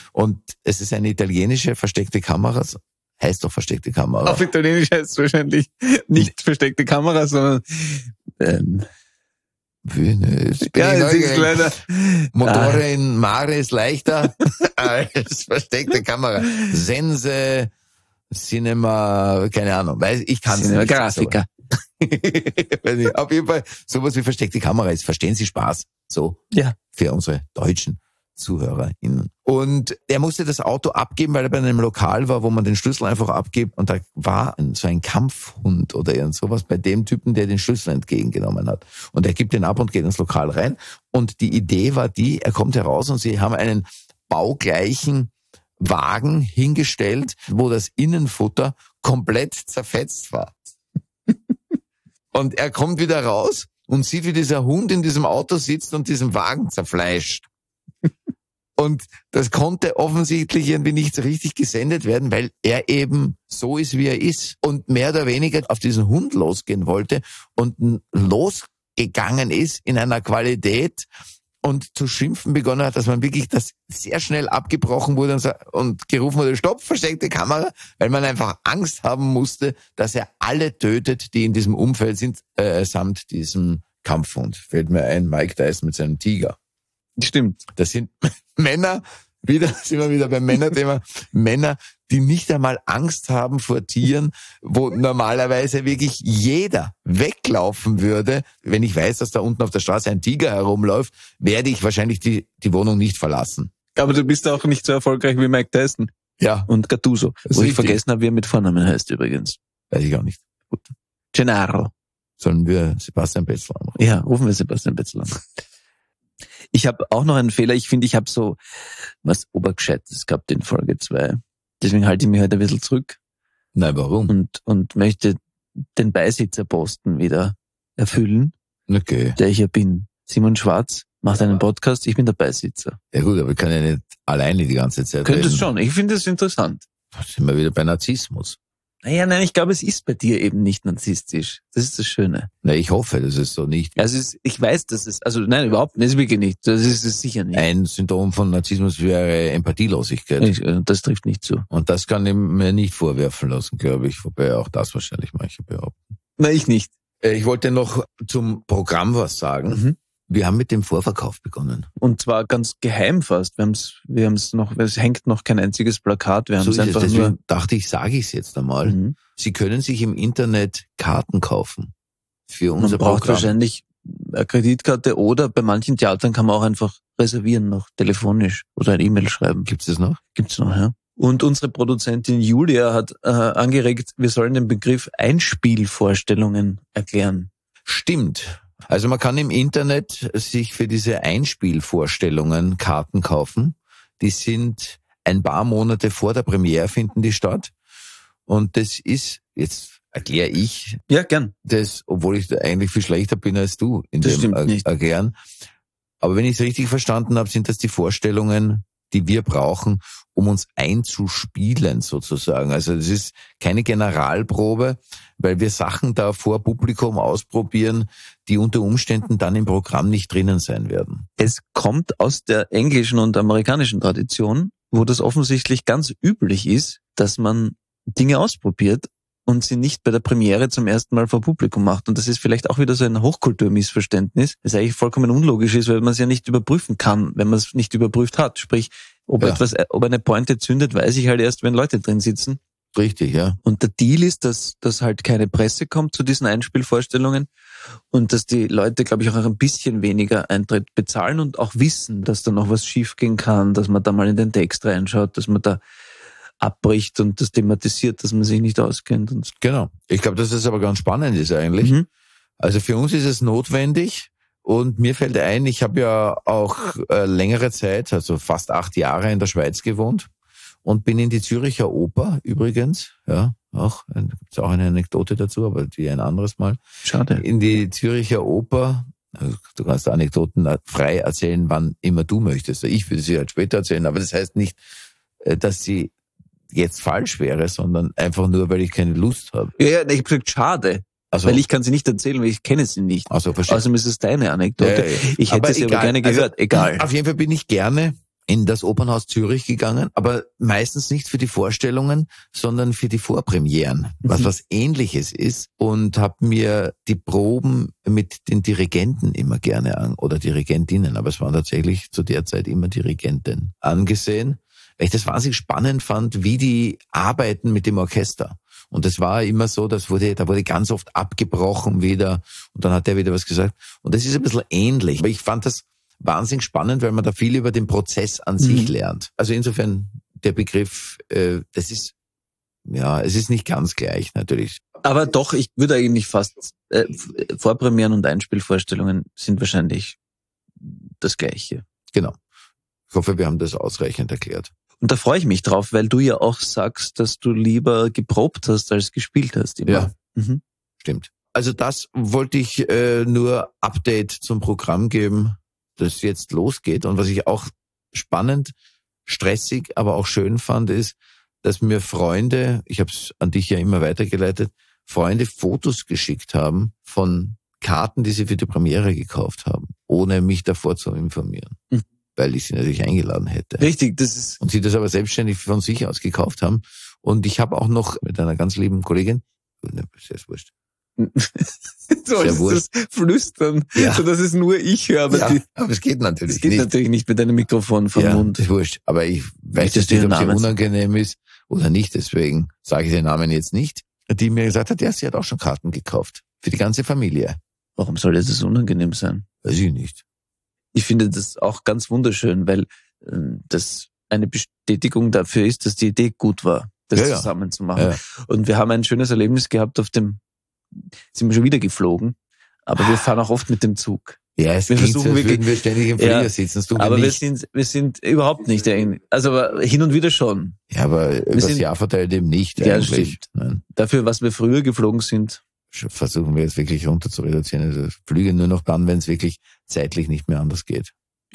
Und es ist eine italienische versteckte Kamera, heißt doch versteckte Kamera. Auf Italienisch heißt es wahrscheinlich nicht versteckte Kamera, sondern ähm, Jetzt bin ja, ich jetzt ist neugierig. leider Motore Ah. in Mare ist leichter als versteckte Kamera. Sense, Cinema, keine Ahnung. Weiß ich kann es Cinema nicht. Grafica. Weiß nicht. Auf jeden Fall, sowas wie versteckte Kamera ist. Verstehen Sie Spaß? So. Ja. Für unsere deutschen ZuhörerInnen. Und er musste das Auto abgeben, weil er bei einem Lokal war, wo man den Schlüssel einfach abgibt. Und da war ein, so ein Kampfhund oder irgend sowas bei dem Typen, der den Schlüssel entgegengenommen hat. Und er gibt den ab und geht ins Lokal rein. Und die Idee war die, er kommt heraus und sie haben einen baugleichen Wagen hingestellt, wo das Innenfutter komplett zerfetzt war. Und er kommt wieder raus und sieht, wie dieser Hund in diesem Auto sitzt und diesen Wagen zerfleischt. Und das konnte offensichtlich irgendwie nicht so richtig gesendet werden, weil er eben so ist, wie er ist und mehr oder weniger auf diesen Hund losgehen wollte und losgegangen ist in einer Qualität und zu schimpfen begonnen hat, dass man wirklich das sehr schnell abgebrochen wurde und, und gerufen wurde, Stopp, versteckte Kamera, weil man einfach Angst haben musste, dass er alle tötet, die in diesem Umfeld sind, äh, samt diesem Kampfhund. Fällt mir ein, Mike Tyson mit seinem Tiger. Stimmt. Das sind Männer, wieder sind wir wieder beim Männerthema, Männer, die nicht einmal Angst haben vor Tieren, wo normalerweise wirklich jeder weglaufen würde. Wenn ich weiß, dass da unten auf der Straße ein Tiger herumläuft, werde ich wahrscheinlich die, die Wohnung nicht verlassen. Aber du bist auch nicht so erfolgreich wie Mike Tyson Ja, und Gattuso. Das ist Wo ich richtig. vergessen habe, wie er mit Vornamen heißt übrigens. weiß ich auch nicht. Gennaro. Sollen wir Sebastian Betzler anrufen? Ja, rufen wir Sebastian Betzler an. Ich habe auch noch einen Fehler. Ich finde, ich habe so was Obergescheites gehabt in Folge zwei. Deswegen halte ich mich heute ein bisschen zurück Nein, warum? und, und möchte den Beisitzerposten wieder erfüllen, Okay. der ich ja bin. Simon Schwarz macht einen Podcast, ich bin der Beisitzer. Ja gut, aber ich kann ja nicht alleine die ganze Zeit Könntest reden. schon, ich finde es interessant. Da sind wir wieder bei Narzissmus. Naja, nein, ich glaube, es ist bei dir eben nicht narzisstisch. Das ist das Schöne. Na, ich hoffe, das ist so nicht. Also es ist, ich weiß, dass es, also nein, überhaupt nicht, das ist wirklich nicht. Das ist es sicher nicht. Ein Symptom von Narzissmus wäre Empathielosigkeit. Ich, äh, das trifft nicht zu. Und das kann ich mir nicht vorwerfen lassen, glaube ich. Wobei auch das wahrscheinlich manche behaupten. Nein, ich nicht. Äh, Ich wollte noch zum Programm was sagen. Mhm. Wir haben mit dem Vorverkauf begonnen. Und zwar ganz geheim fast. Wir haben es, wir haben es noch, es hängt noch kein einziges Plakat. Wir haben So es ist es. einfach Deswegen nur. dachte ich, sage ich es jetzt einmal. Mhm. Sie können sich im Internet Karten kaufen für Man unser braucht Programm. wahrscheinlich eine Kreditkarte oder bei manchen Theatern kann man auch einfach reservieren noch telefonisch oder ein E-Mail schreiben. Gibt es das noch? Gibt's noch, ja. Und unsere Produzentin Julia hat äh, angeregt, wir sollen den Begriff Einspielvorstellungen erklären. Stimmt. Also man kann im Internet sich für diese Einspielvorstellungen Karten kaufen. Die sind ein paar Monate vor der Premiere finden die statt. Und das ist, jetzt erkläre ich Ja, gern. das, obwohl ich da eigentlich viel schlechter bin als du in Das dem stimmt er- nicht. Erklären. Aber wenn ich es richtig verstanden habe, sind das die Vorstellungen, die wir brauchen, um uns einzuspielen sozusagen. Also das ist keine Generalprobe, weil wir Sachen da vor Publikum ausprobieren, die unter Umständen dann im Programm nicht drinnen sein werden. Es kommt aus der englischen und amerikanischen Tradition, wo das offensichtlich ganz üblich ist, dass man Dinge ausprobiert und sie nicht bei der Premiere zum ersten Mal vor Publikum macht. Und das ist vielleicht auch wieder so ein Hochkulturmissverständnis, das eigentlich vollkommen unlogisch ist, weil man es ja nicht überprüfen kann, wenn man es nicht überprüft hat. Sprich, ob Ja. etwas, ob eine Pointe zündet, weiß ich halt erst, wenn Leute drin sitzen. Richtig, ja. Und der Deal ist, dass, dass halt keine Presse kommt zu diesen Einspielvorstellungen und dass die Leute, glaube ich, auch ein bisschen weniger Eintritt bezahlen und auch wissen, dass da noch was schiefgehen kann, dass man da mal in den Text reinschaut, dass man da abbricht und das thematisiert, dass man sich nicht auskennt. Und so. Genau. Ich glaube, dass das aber ganz spannend ist eigentlich. Mhm. Also für uns ist es notwendig und mir fällt ein, ich habe ja auch äh, längere Zeit, also fast acht Jahre in der Schweiz gewohnt und bin in die Züricher Oper übrigens, ja, auch, da gibt's auch eine Anekdote dazu, aber die ein anderes Mal, Schade. in die Züricher Oper, also du kannst Anekdoten frei erzählen, wann immer du möchtest. Ich würde sie halt später erzählen, aber das heißt nicht, äh, dass sie jetzt falsch wäre, sondern einfach nur, weil ich keine Lust habe. Ja, ja, ich habe gesagt, schade, Also, weil ich kann sie nicht erzählen, weil ich kenne sie nicht. also verstehe. Außerdem ist es deine Anekdote. Ja, ja, ja. Ich hätte Aber sie aber egal. gerne Also, gehört. Egal. Auf jeden Fall bin ich gerne in das Opernhaus Zürich gegangen, aber meistens nicht für die Vorstellungen, sondern für die Vorpremieren, was Mhm. was Ähnliches ist, und habe mir die Proben mit den Dirigenten immer gerne an, oder Dirigentinnen, aber es waren tatsächlich zu der Zeit immer Dirigenten, angesehen, weil ich das wahnsinnig spannend fand, wie die arbeiten mit dem Orchester. Und es war immer so, das wurde, da wurde ganz oft abgebrochen wieder und dann hat er wieder was gesagt. Und das ist ein bisschen ähnlich. Aber ich fand das wahnsinnig spannend, weil man da viel über den Prozess an sich Mhm. lernt. Also insofern der Begriff, äh, das ist, ja, es ist nicht ganz gleich natürlich. Aber doch, ich würde eigentlich fast, äh, Vorpremieren und Einspielvorstellungen sind wahrscheinlich das Gleiche. Genau. Ich hoffe, wir haben das ausreichend erklärt. Und da freue ich mich drauf, weil du ja auch sagst, dass du lieber geprobt hast, als gespielt hast. Immer. Ja. Mhm. Stimmt. Also das wollte ich äh, nur Update zum Programm geben, das jetzt losgeht. Und was ich auch spannend, stressig, aber auch schön fand, ist, dass mir Freunde, ich habe es an dich ja immer weitergeleitet, Freunde Fotos geschickt haben von Karten, die sie für die Premiere gekauft haben, ohne mich davor zu informieren, Mhm. weil ich sie natürlich eingeladen hätte. Richtig, das ist Und sie das aber selbstständig von sich aus gekauft haben. Und ich habe auch noch mit einer ganz lieben Kollegin, ne, ist jetzt wurscht. so Sehr ist wurscht. das Flüstern, Ja. so dass es nur ich höre, aber Ja, die, aber es geht natürlich das geht nicht. natürlich nicht mit einem Mikrofon vom Ja, Mund. ist wurscht. Aber ich weiß Nicht, dass jetzt du nicht, ob ihren sie Namen- unangenehm ist oder nicht, deswegen sage ich den Namen jetzt nicht. Die mir gesagt hat, ja, sie hat auch schon Karten gekauft. Für die ganze Familie. Warum soll das unangenehm sein? Weiß ich nicht. Ich finde das auch ganz wunderschön, weil äh, das eine Bestätigung dafür ist, dass die Idee gut war, das Ja, ja. zusammen zu machen. Ja. Und wir haben ein schönes Erlebnis gehabt auf dem, sind wir schon wieder geflogen, aber wir fahren auch oft mit dem Zug. Ja, es Wir klingt so, versuchen als wirklich- würden wir ständig im Flieger Ja, sitzen. Das tun Aber wir wir nicht. sind, wir sind überhaupt nicht, der- also aber hin und wieder schon. Ja, aber über das sind- Jahr verteilt eben nicht Ja, eigentlich. stimmt. Nein. Dafür, was wir früher geflogen sind. Versuchen wir jetzt wirklich runter zu reduzieren. Also Flüge nur noch dann, wenn es wirklich zeitlich nicht mehr anders geht.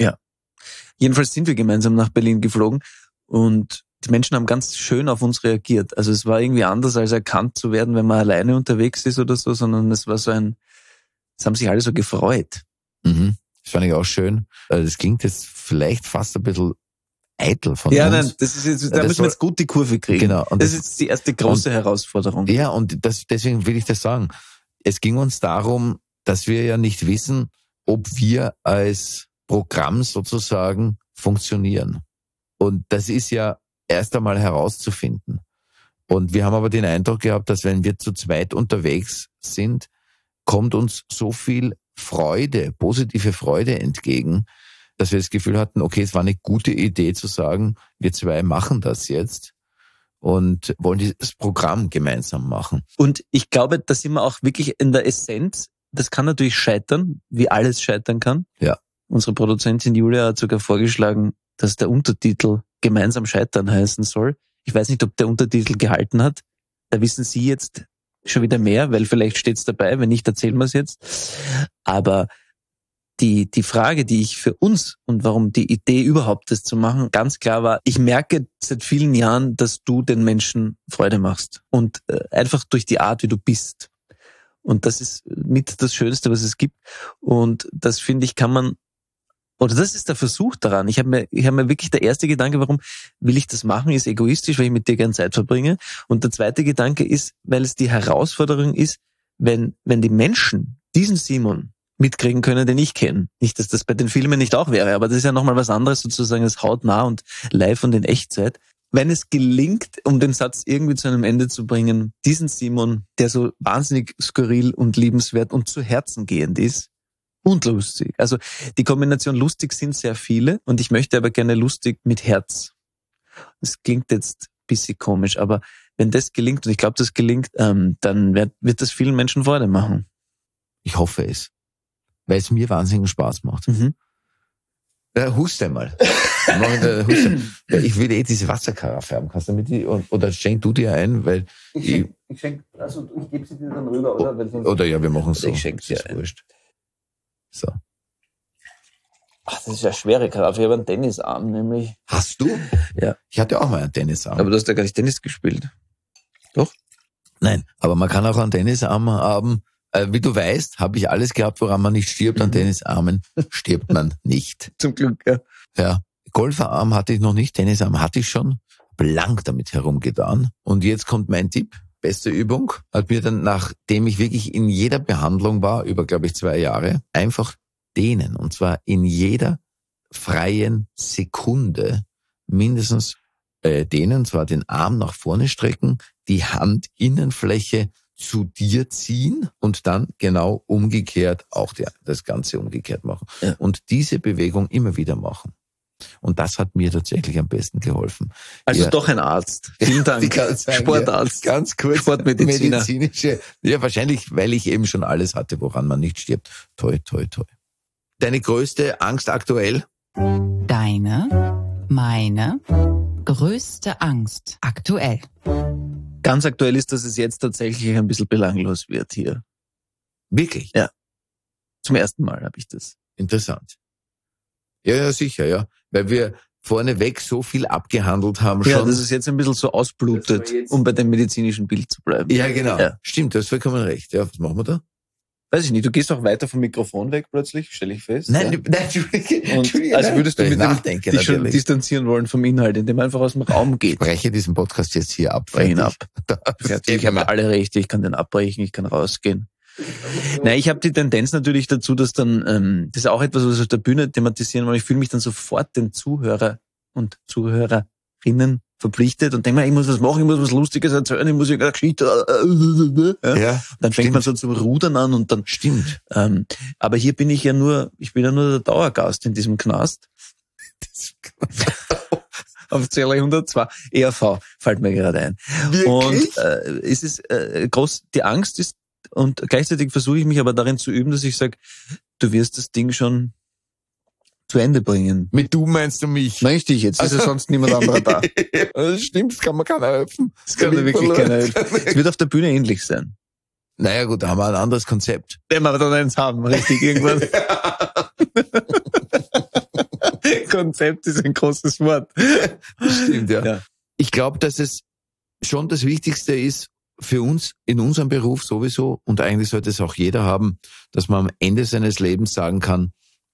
Jedenfalls sind wir gemeinsam nach Berlin geflogen und die Menschen haben ganz schön auf uns reagiert. Also es war irgendwie anders, als erkannt zu werden, wenn man alleine unterwegs ist oder so, sondern es war so ein, es haben sich alle so gefreut. Mhm. Das fand ich auch schön. Also das klingt jetzt vielleicht fast ein bisschen eitel von Ja, uns. nein, das ist jetzt, da Das müssen soll- wir jetzt gut die Kurve kriegen. Genau. Und das, das- ist jetzt die erste große Herausforderung. Ja, und das, deswegen will ich das sagen. Es ging uns darum, dass wir ja nicht wissen, ob wir als Programm sozusagen funktionieren. Und das ist ja erst einmal herauszufinden. Und wir haben aber den Eindruck gehabt, dass wenn wir zu zweit unterwegs sind, kommt uns so viel Freude, positive Freude entgegen, dass wir das Gefühl hatten, okay, es war eine gute Idee zu sagen, wir zwei machen das jetzt und wollen dieses Programm gemeinsam machen. Und ich glaube, da sind wir auch wirklich in der Essenz. Das kann natürlich scheitern, wie alles scheitern kann. Ja. Unsere Produzentin Julia hat sogar vorgeschlagen, dass der Untertitel gemeinsam scheitern heißen soll. Ich weiß nicht, ob der Untertitel gehalten hat. Da wissen Sie jetzt schon wieder mehr, weil vielleicht steht's dabei. Wenn nicht, erzählen wir es jetzt. Aber die, die Frage, die ich für uns und warum die Idee überhaupt, das zu machen, ganz klar war, ich merke seit vielen Jahren, dass du den Menschen Freude machst. Und äh, einfach durch die Art, wie du bist. Und das ist mit das Schönste, was es gibt. Und das, finde ich, kann man, oder das ist der Versuch daran. Ich habe mir, ich habe mir wirklich, der erste Gedanke, warum will ich das machen, ist egoistisch, weil ich mit dir gern Zeit verbringe. Und der zweite Gedanke ist, weil es die Herausforderung ist, wenn, wenn die Menschen diesen Simon mitkriegen können, den ich kenne. Nicht, dass das bei den Filmen nicht auch wäre, aber das ist ja nochmal was anderes, sozusagen das hautnah und live und in Echtzeit. Wenn es gelingt, um den Satz irgendwie zu einem Ende zu bringen, diesen Simon, der so wahnsinnig skurril und liebenswert und zu Herzen gehend ist und lustig. Also die Kombination lustig sind sehr viele und ich möchte aber gerne lustig mit Herz. Das klingt jetzt ein bisschen komisch, aber wenn das gelingt, und ich glaube, das gelingt, ähm, dann wird, wird das vielen Menschen Freude machen. Ich hoffe es. Weil es mir wahnsinnigen Spaß macht. Mhm. Ja, hust einmal. Mach ich da- hust einmal. Ja, ich will eh diese Wasserkaraffe haben. Kannst du mit die, oder schenk du dir ein, weil Ich ich, schenk, ich schenk, also ich gebe sie dir dann rüber, oder? Weil sonst- oder ja, wir machen so. Ich schenk Das dir ist ein. wurscht. So. Ach, das ist ja schwere Karaffe. Ich habe einen Tennisarm, nämlich. Hast du? Ja. Ich hatte auch mal einen Tennisarm. Aber du hast ja gar nicht Tennis gespielt. Nein, aber man kann auch einen Tennisarm haben. Äh, wie du weißt, habe ich alles gehabt, woran man nicht stirbt. An Mhm. Tennisarmen stirbt man nicht. Zum Glück, ja. Ja, Golferarm hatte ich noch nicht, Tennisarm hatte ich schon, blank damit herumgetan. Und jetzt kommt mein Tipp, beste Übung, hat mir dann, nachdem ich wirklich in jeder Behandlung war, über, glaube ich, zwei Jahre, einfach dehnen. Und zwar in jeder freien Sekunde mindestens äh, dehnen, und zwar den Arm nach vorne strecken, die Handinnenfläche zu dir ziehen und dann genau umgekehrt auch die, das Ganze umgekehrt machen. Ja. Und diese Bewegung immer wieder machen. Und das hat mir tatsächlich am besten geholfen. Also ja. Doch ein Arzt. Vielen Dank. Sagen, Sportarzt. Ja, ganz kurz. Sportmediziner. Medizinische. Ja, wahrscheinlich, weil ich eben schon alles hatte, woran man nicht stirbt. Toi, toi, toi. Deine größte Angst aktuell? Deine, meine größte Angst aktuell. Ganz aktuell ist, dass es jetzt tatsächlich ein bisschen belanglos wird hier. Wirklich? Ja. Zum ersten Mal habe ich das. Interessant. Ja, ja, sicher, ja. Weil wir vorneweg so viel abgehandelt haben schon. Ja, dass es jetzt ein bisschen so ausblutet, um bei dem medizinischen Bild zu bleiben. Ja, genau. Ja. Stimmt, du hast vollkommen recht. Ja, was machen wir da? Weiß ich nicht, du gehst auch weiter vom Mikrofon weg plötzlich, stelle ich fest. Nein, ja. nein, Entschuldige. Und Entschuldige, als würdest du mit dem, nachdenken, dich schon natürlich. distanzieren wollen vom Inhalt, indem man einfach aus dem Raum geht. Ich breche diesen Podcast jetzt hier ab. Brech ihn ab. Fertig. Ich habe alle Rechte, ich kann den abbrechen, ich kann rausgehen. Nein, ich habe die Tendenz natürlich dazu, dass dann, ähm, das ist auch etwas, was wir auf der Bühne thematisieren wollen, ich fühle mich dann sofort den Zuhörer und Zuhörerinnen verpflichtet und denke mir, ich muss was machen, ich muss was Lustiges erzählen, ich muss ja Geschichte. Ja. Ja, dann fängt stimmt. man so zum Rudern an und dann. Stimmt. Ähm, aber hier bin ich ja nur, ich bin ja nur der Dauergast in diesem Knast. Auf Zähler hundertzwei. E R V fällt mir gerade ein. Wirklich? Und äh, es ist äh, groß, die Angst ist, und gleichzeitig versuche ich mich aber darin zu üben, dass ich sage, du wirst das Ding schon zu Ende bringen. Mit du meinst du mich? Richtig, jetzt ist ja sonst niemand anderer da. Das stimmt, das kann man keiner helfen. Das kann mir wirklich keiner helfen. Es wird auf der Bühne ähnlich sein. Naja gut, da haben wir ein anderes Konzept. Wenn wir dann eins haben, richtig, irgendwas. Konzept ist ein großes Wort. Stimmt, ja. Ja. Ich glaube, dass es schon das Wichtigste ist, für uns in unserem Beruf sowieso, und eigentlich sollte es auch jeder haben, dass man am Ende seines Lebens sagen kann,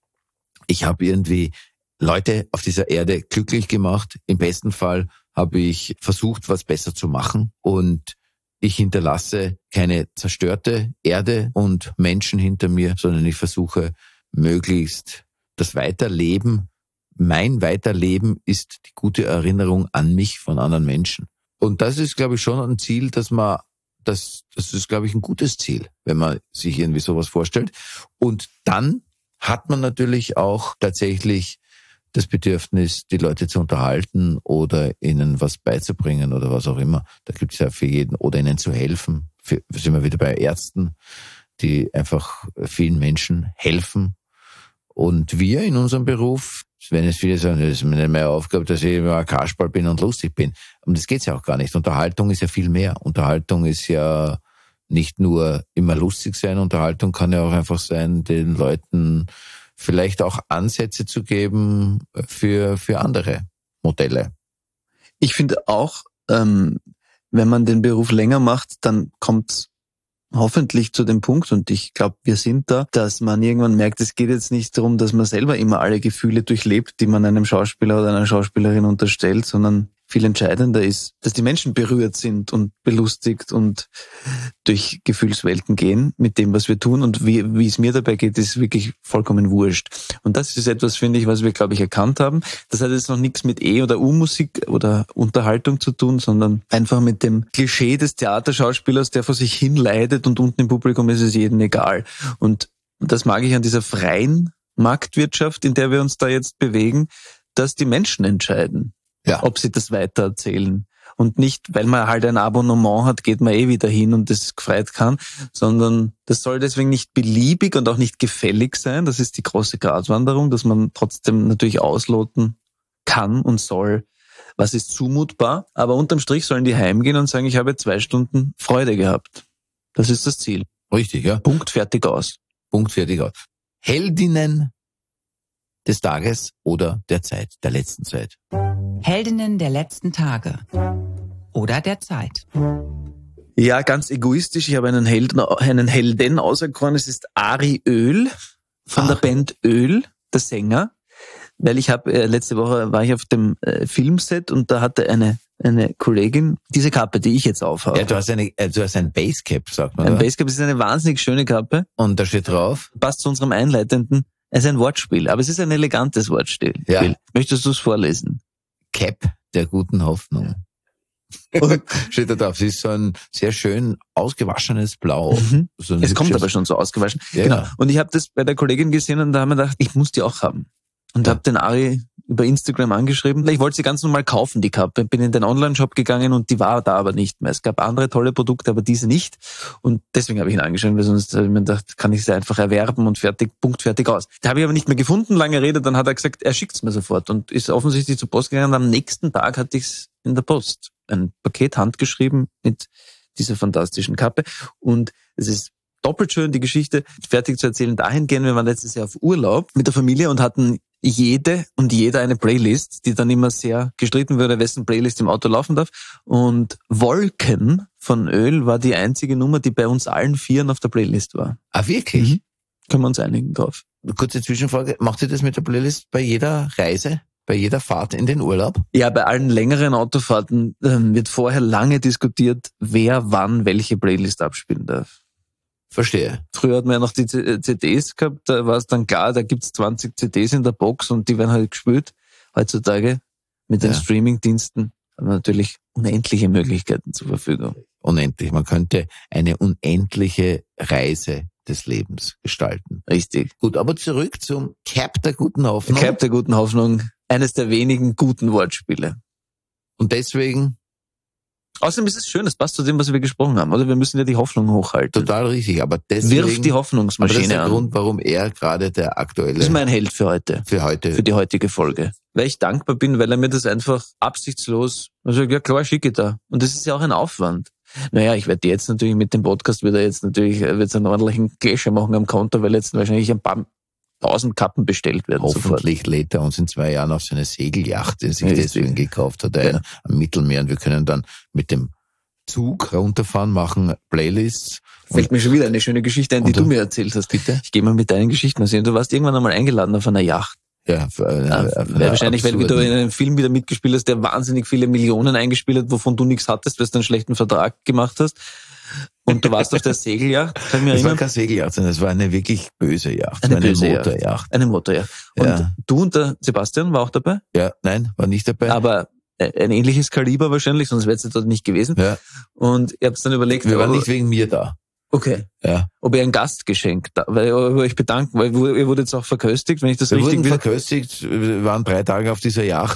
ich habe irgendwie Leute auf dieser Erde glücklich gemacht. Im besten Fall habe ich versucht, was besser zu machen, und ich hinterlasse keine zerstörte Erde und Menschen hinter mir, sondern ich versuche möglichst das Weiterleben. Mein Weiterleben ist die gute Erinnerung an mich von anderen Menschen. Und das ist, glaube ich, schon ein Ziel, dass man, das, das ist, glaube ich, ein gutes Ziel, wenn man sich irgendwie sowas vorstellt. Und dann hat man natürlich auch tatsächlich das Bedürfnis, die Leute zu unterhalten oder ihnen was beizubringen oder was auch immer. Da gibt es ja für jeden, oder ihnen zu helfen. Für, sind wir wieder bei Ärzten, die einfach vielen Menschen helfen. Und wir in unserem Beruf, wenn es viele sagen, das ist mir nicht meine Aufgabe, dass ich immer ein Kasperl bin und lustig bin. Um das geht's ja auch gar nicht. Unterhaltung ist ja viel mehr. Unterhaltung ist ja nicht nur immer lustig sein. Unterhaltung kann ja auch einfach sein, den Leuten vielleicht auch Ansätze zu geben für für andere Modelle. Ich finde auch, ähm, wenn man den Beruf länger macht, dann kommt's hoffentlich zu dem Punkt, und ich glaube, wir sind da, dass man irgendwann merkt, es geht jetzt nicht darum, dass man selber immer alle Gefühle durchlebt, die man einem Schauspieler oder einer Schauspielerin unterstellt, sondern viel entscheidender ist, dass die Menschen berührt sind und belustigt und durch Gefühlswelten gehen mit dem, was wir tun, und wie, wie es mir dabei geht, ist wirklich vollkommen wurscht. Und das ist etwas, finde ich, was wir, glaube ich, erkannt haben. Das hat jetzt noch nichts mit E- oder U-Musik oder Unterhaltung zu tun, sondern einfach mit dem Klischee des Theaterschauspielers, der vor sich hin leidet, und unten im Publikum ist es jedem egal. Und das mag ich an dieser freien Marktwirtschaft, in der wir uns da jetzt bewegen, dass die Menschen entscheiden. Ja. Ob sie das weitererzählen. Und nicht, weil man halt ein Abonnement hat, geht man eh wieder hin und das gefreut kann, sondern das soll deswegen nicht beliebig und auch nicht gefällig sein. Das ist die große Gratwanderung, dass man trotzdem natürlich ausloten kann und soll, was ist zumutbar. Aber unterm Strich sollen die heimgehen und sagen, ich habe zwei Stunden Freude gehabt. Das ist das Ziel. Richtig, ja. Punkt, fertig, aus. Punkt, fertig, aus. Heldinnen des Tages oder der Zeit, der letzten Zeit. Heldinnen der letzten Tage oder der Zeit. Ja, ganz egoistisch. Ich habe einen Helden, einen Helden auserkoren. Es ist Ari Öl von Ach. der Band Öl, der Sänger. Weil ich habe, äh, letzte Woche war ich auf dem äh, Filmset und da hatte eine eine Kollegin diese Kappe, die ich jetzt aufhabe. Ja, du hast eine, äh, du hast ein Basecap, sagt man. Ein oder? Basecap ist eine wahnsinnig schöne Kappe, Und da steht drauf, passt zu unserem Einleitenden. Es ist ein Wortspiel, aber es ist ein elegantes Wortspiel. Ja. Möchtest du es vorlesen? Cap der guten Hoffnung. Und steht da drauf, es ist so ein sehr schön ausgewaschenes Blau. Mhm. So ein Es kommt hübsches- aber schon so ausgewaschen. Ja, Genau. ja. Und ich habe das bei der Kollegin gesehen und da haben wir gedacht, ich muss die auch haben. Und Ja. habe den Ari über Instagram angeschrieben. Ich wollte sie ganz normal kaufen, die Kappe. Bin in den Online-Shop gegangen und die war da aber nicht mehr. Es gab andere tolle Produkte, aber diese nicht. Und deswegen habe ich ihn angeschrieben, weil sonst habe ich mir gedacht, kann ich sie einfach erwerben und fertig, Punkt, fertig aus. Da habe ich aber nicht mehr gefunden, lange Rede. Dann hat er gesagt, er schickt's mir sofort und ist offensichtlich zur Post gegangen. Und am nächsten Tag hatte ich's in der Post. Ein Paket handgeschrieben mit dieser fantastischen Kappe. Und es ist doppelt schön, die Geschichte fertig zu erzählen. Dahingehend, wir waren letztes Jahr auf Urlaub mit der Familie und hatten jede und jeder eine Playlist, die dann immer sehr gestritten wurde, wessen Playlist im Auto laufen darf. Und Wolken von Öl war die einzige Nummer, die bei uns allen Vieren auf der Playlist war. Ah, wirklich? Mhm. Können wir uns einigen drauf. Kurze Zwischenfrage, macht ihr das mit der Playlist bei jeder Reise, bei jeder Fahrt in den Urlaub? Ja, bei allen längeren Autofahrten ähm, wird vorher lange diskutiert, wer wann welche Playlist abspielen darf. Verstehe. Früher hat man ja noch die C Ds gehabt, da war es dann klar, da gibt's zwanzig C Ds in der Box und die werden halt gespielt. Heutzutage mit den Ja. Streaming-Diensten haben wir natürlich unendliche Möglichkeiten zur Verfügung. Unendlich. Man könnte eine unendliche Reise des Lebens gestalten. Richtig. Gut, aber zurück zum Cap der guten Hoffnung. Cap der guten Hoffnung, eines der wenigen guten Wortspiele. Und deswegen Außerdem ist es schön, es passt zu dem, was wir gesprochen haben, oder? Wir müssen ja die Hoffnung hochhalten. total richtig, aber deswegen... Wirf die aber das ist Hoffnungsmaschine der an. Grund, warum er gerade der aktuelle Das ist mein Held für heute. für heute... Für die heutige Folge. Weil ich dankbar bin, weil er mir das einfach absichtslos, also ja klar, schicke da. Und das ist ja auch ein Aufwand. Naja, ich werde jetzt natürlich mit dem Podcast wieder jetzt natürlich, wird einen ordentlichen Gläscher machen am Konto, weil jetzt wahrscheinlich ein paar tausend Kappen bestellt werden sofort. Hoffentlich lädt er uns in zwei Jahren auf seine Segelyacht, die er sich Richtig. deswegen gekauft hat, ein, Ja. am Mittelmeer. Und wir können dann mit dem Zug runterfahren, machen Playlists. Fällt mir schon wieder eine schöne Geschichte ein, die Und du du- mir erzählt hast. Bitte? Ich gehe mal mit deinen Geschichten mal sehen. Du warst irgendwann einmal eingeladen auf einer Yacht. Ja, für, äh, Ja, äh, weil wahrscheinlich, weil du absurden- in einem Film wieder mitgespielt hast, der wahnsinnig viele Millionen eingespielt hat, wovon du nichts hattest, weil du einen schlechten Vertrag gemacht hast. Und du warst auf der Segelyacht, kann ich mich Das war erinnern. keine Segelyacht, sondern es war eine wirklich böse Yacht. Eine eine böse Yacht. Motoryacht. Eine Motorjacht. Und Ja. du und der Sebastian war auch dabei, Ja, nein, war nicht dabei. aber äh, ein ähnliches Kaliber wahrscheinlich, sonst wäre es dort nicht gewesen. Ja, Und ihr habt dann überlegt, wir waren oh, nicht wegen mir da. okay, Ja. ob ihr ein Gastgeschenk, da, weil ihr euch bedanken, weil ihr wurdet jetzt auch verköstigt, wenn ich das Wir richtig wurden will. verköstigt, wir waren drei Tage auf dieser Yacht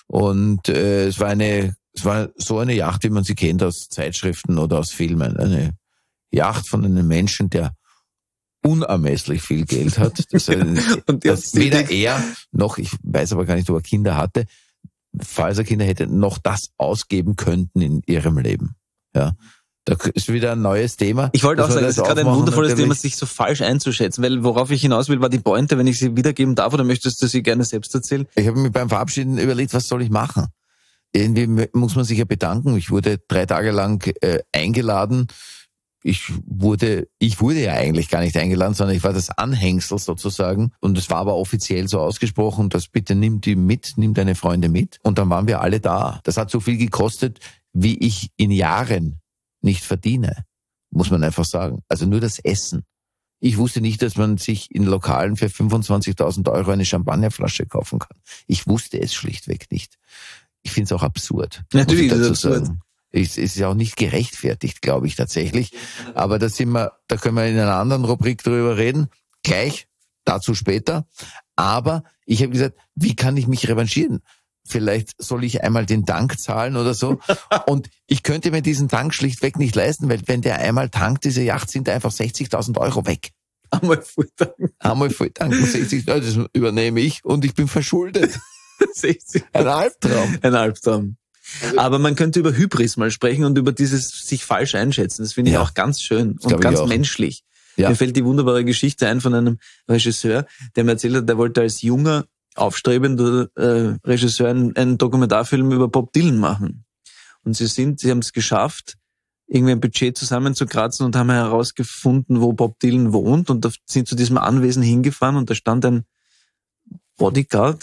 und äh, es war eine, es war so eine Yacht, wie man sie kennt aus Zeitschriften oder aus Filmen. Eine Yacht von einem Menschen, der unermesslich viel Geld hat. Das, äh, Und ihr das habt weder er noch, ich weiß aber gar nicht, ob er Kinder hatte, falls er Kinder hätte, noch das ausgeben könnten in ihrem Leben. Ja. Da ist wieder ein neues Thema. Ich wollte auch Dass wir sagen, das ist gerade ein aufmachen, wundervolles natürlich. Thema, sich so falsch einzuschätzen, weil worauf ich hinaus will, war die Pointe, wenn ich sie wiedergeben darf, oder möchtest du sie gerne selbst erzählen? Ich habe mir beim Verabschieden überlegt, was soll ich machen? Irgendwie mö- muss man sich ja bedanken. Ich wurde drei Tage lang äh, eingeladen. Ich wurde, ich wurde ja eigentlich gar nicht eingeladen, sondern ich war das Anhängsel sozusagen. Und es war aber offiziell so ausgesprochen, dass bitte nimm die mit, nimm deine Freunde mit. Und dann waren wir alle da. Das hat so viel gekostet, wie ich in Jahren nicht verdiene, muss man einfach sagen. Also nur das Essen. Ich wusste nicht, dass man sich in Lokalen für fünfundzwanzigtausend Euro eine Champagnerflasche kaufen kann. Ich wusste es schlichtweg nicht. Ich finde es auch absurd. Natürlich muss ich ist es dazu absurd. sagen. Es ist ja auch nicht gerechtfertigt, glaube ich tatsächlich. Aber da sind wir, da können wir in einer anderen Rubrik drüber reden. Gleich, dazu später. Aber ich habe gesagt, wie kann ich mich revanchieren? Vielleicht soll ich einmal den Tank zahlen oder so. Und ich könnte mir diesen Tank schlichtweg nicht leisten, weil wenn der einmal tankt, diese Yacht, sind einfach sechzigtausend Euro weg. Einmal voll danken. Einmal voll tanken, sechzig, das übernehme ich und ich bin verschuldet. sechzig. Ein Albtraum. Ein Albtraum. Aber man könnte über Hybris mal sprechen und über dieses sich falsch einschätzen. Das finde ich Ja. auch ganz schön und glaube ich ganz auch. menschlich. Ja. Mir fällt die wunderbare Geschichte ein von einem Regisseur, der mir erzählt hat, der wollte als junger, aufstrebender äh, Regisseur einen, einen Dokumentarfilm über Bob Dylan machen. Und sie sind, sie haben es geschafft, irgendwie ein Budget zusammenzukratzen und haben herausgefunden, wo Bob Dylan wohnt und da sind zu diesem Anwesen hingefahren und da stand ein Bodyguard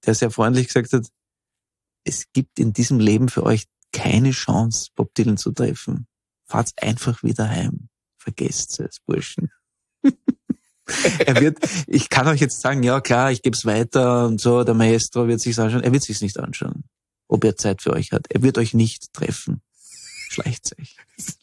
der sehr freundlich gesagt hat, es gibt in diesem Leben für euch keine Chance, Bob Dylan zu treffen. Fahrt's einfach wieder heim. Vergesst es, Burschen. Er wird, ich kann euch jetzt sagen, ja klar, ich gebe es weiter und so, der Maestro wird sich's anschauen. Er wird sich's nicht anschauen, ob er Zeit für euch hat. Er wird euch nicht treffen. Schleicht euch.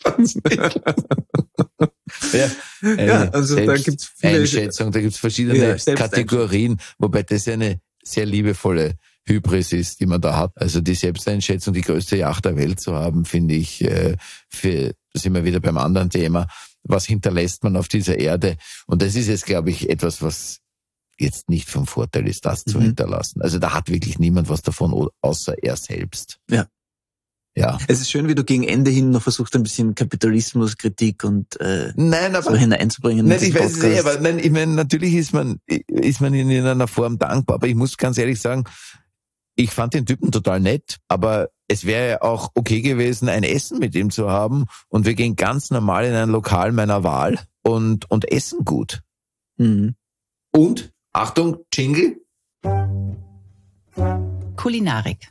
Ja, Ja, also da gibt's viele Einschätzung, da gibt's verschiedene Ja, Kategorien, wobei das ja eine sehr liebevolle Hybris ist, die man da hat. Also die Selbsteinschätzung, die größte Yacht der Welt zu haben, finde ich, äh, für, da sind wir wieder beim anderen Thema, was hinterlässt man auf dieser Erde? Und das ist jetzt, glaube ich, etwas, was jetzt nicht vom Vorteil ist, das zu Mhm. hinterlassen. Also da hat wirklich niemand was davon, außer er selbst. Ja. Ja. Es ist schön, wie du gegen Ende hin noch versuchst, ein bisschen Kapitalismuskritik und äh, Nein, so aber hineinzubringen. in Nein, ich diesen weiß es eh, Podcast. aber nein, ich meine, natürlich ist man, ist man in einer Form dankbar, aber ich muss ganz ehrlich sagen, ich fand den Typen total nett, aber es wäre ja auch okay gewesen, ein Essen mit ihm zu haben und wir gehen ganz normal in ein Lokal meiner Wahl und, und essen gut. Mhm. Und, Achtung, Jingle, Kulinarik.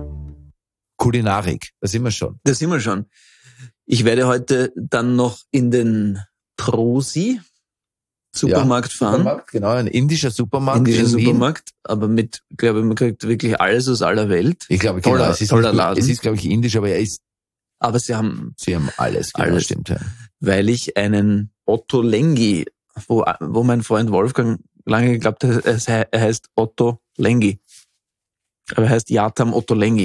Kulinarik, da sind wir schon. Da sind wir schon. Ich werde heute dann noch in den Prosi Supermarkt Ja, fahren. Supermarkt, genau, ein indischer Supermarkt Indischer in Wien. Supermarkt, aber mit, glaube ich, man kriegt wirklich alles aus aller Welt. Ich glaube, Toller- genau, es ist, toller nicht, Laden. es ist, glaube ich, indisch, aber er ist, Aber sie haben, sie haben alles, genau, Alles. stimmt, ja. weil ich einen Otto Lengi, wo, wo mein Freund Wolfgang lange geglaubt hat, es he- er heißt Otto Lengi. Aber er heißt Yatam Otto Lengi.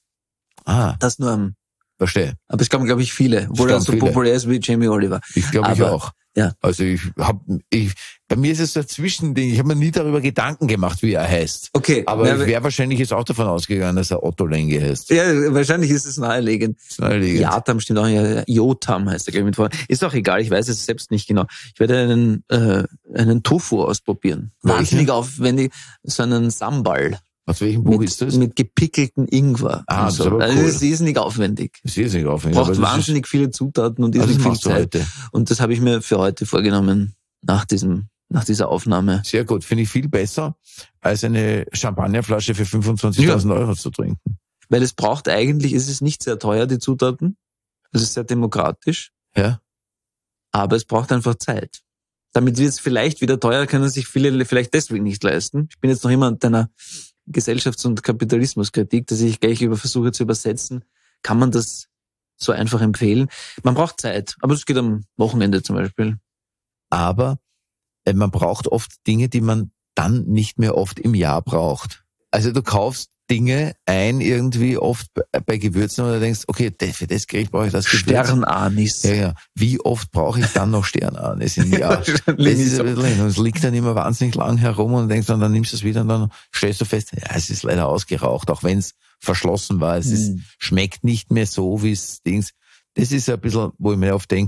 Ah, Das nur am, verstehe. aber es glauben, glaube ich, viele, obwohl er glauben so viele. populär ist wie Jamie Oliver. Ich glaube ich Aber, auch. ja. Also ich hab, ich, bei mir ist es so ein Zwischending. Ich habe mir nie darüber Gedanken gemacht, wie er heißt. Okay, Aber na, ich wäre wahrscheinlich jetzt auch davon ausgegangen, dass er Otto Lengi heißt. ja, wahrscheinlich ist es naheliegend. Das ist naheliegend. Yatam stimmt auch, ja, Jotam heißt er, glaube ich, mit vorne. Ist auch egal, ich weiß es selbst nicht genau. Ich werde einen, äh, einen Tofu ausprobieren. Welchen? Wahnsinnig aufwendig, so einen Sambal. Aus welchem Buch mit, ist das? mit gepickelten Ingwer. Ah, und das ist so. aber Also cool. das ist nicht aufwendig. Das ist nicht aufwendig. aber Braucht das wahnsinnig viele Zutaten und ist, also irrsinnig das viel machst du Zeit. heute. Und das habe ich mir für heute vorgenommen, nach diesem, nach dieser Aufnahme. Sehr gut. Finde ich viel besser, als eine Champagnerflasche für fünfundzwanzigtausend Euro zu trinken. Weil es braucht eigentlich, es ist nicht sehr teuer, die Zutaten. Es ist sehr demokratisch. Ja. Aber es braucht einfach Zeit. Damit wird es vielleicht wieder teuer, können sich viele vielleicht deswegen nicht leisten. Ich bin jetzt noch immer an deiner Gesellschafts- und Kapitalismuskritik, dass ich gleich über versuche zu übersetzen. Kann man das so einfach empfehlen? Man braucht Zeit, aber es geht am Wochenende zum Beispiel. Aber äh, man braucht oft Dinge, die man dann nicht mehr oft im Jahr braucht. Also du kaufst Dinge ein irgendwie oft bei, bei Gewürzen und du denkst, okay, das- für das Gericht brauche ich das Gewürz. Sternanis. Ja, ja. Wie oft brauche ich dann noch Sternanis im Jahr? Das ist ein bisschen, und es liegt dann immer wahnsinnig lang herum und denkst dann, dann nimmst du es wieder und dann stellst du fest, ja, es ist leider ausgeraucht, auch wenn es verschlossen war. Es ist, Hm. schmeckt nicht mehr so, wie es Dings. Das ist ein bisschen, wo ich mir oft denke,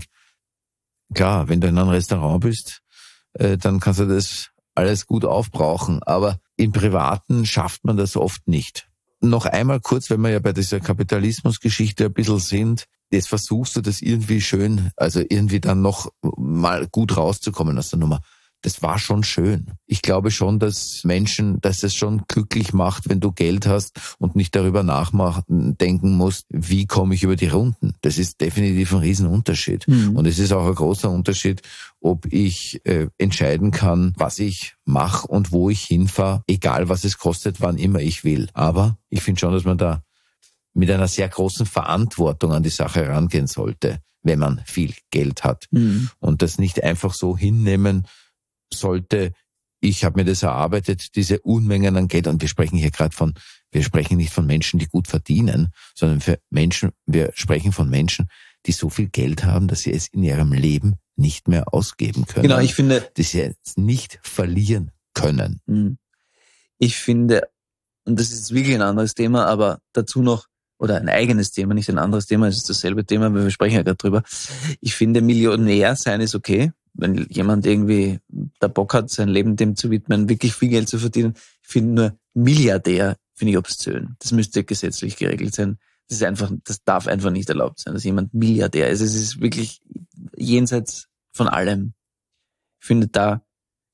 klar, wenn du in einem Restaurant bist, äh, dann kannst du das alles gut aufbrauchen, aber im Privaten schafft man das oft nicht. Noch einmal kurz, wenn wir ja bei dieser Kapitalismusgeschichte ein bisschen sind, jetzt versuchst du das irgendwie schön, also irgendwie dann noch mal gut rauszukommen aus der Nummer. Das war schon schön. Ich glaube schon, dass Menschen, dass es schon glücklich macht, wenn du Geld hast und nicht darüber nachdenken musst, wie komme ich über die Runden. Das ist definitiv ein Riesenunterschied. Mhm. Und es ist auch ein großer Unterschied, ob ich äh, entscheiden kann, was ich mache und wo ich hinfahre, egal was es kostet, wann immer ich will. Aber ich finde schon, dass man da mit einer sehr großen Verantwortung an die Sache herangehen sollte, wenn man viel Geld hat. Mhm. Und das nicht einfach so hinnehmen sollte, ich habe mir das erarbeitet, diese Unmengen an Geld, und wir sprechen hier gerade von, wir sprechen nicht von Menschen, die gut verdienen, sondern für Menschen, wir sprechen von Menschen, die so viel Geld haben, dass sie es in ihrem Leben nicht mehr ausgeben können. Genau, ich finde, dass sie es nicht verlieren können. Mhm. Ich finde, und das ist wirklich ein anderes Thema, aber dazu noch, oder ein eigenes Thema, nicht ein anderes Thema, es ist dasselbe Thema, weil wir sprechen ja gerade drüber. Ich finde, Millionär sein ist okay, wenn jemand irgendwie der Bock hat, sein Leben dem zu widmen, wirklich viel Geld zu verdienen. Ich finde nur Milliardär, finde ich obszön. Das müsste gesetzlich geregelt sein. Das ist einfach, das darf einfach nicht erlaubt sein, dass jemand Milliardär ist. Es ist wirklich jenseits von allem. Ich finde, da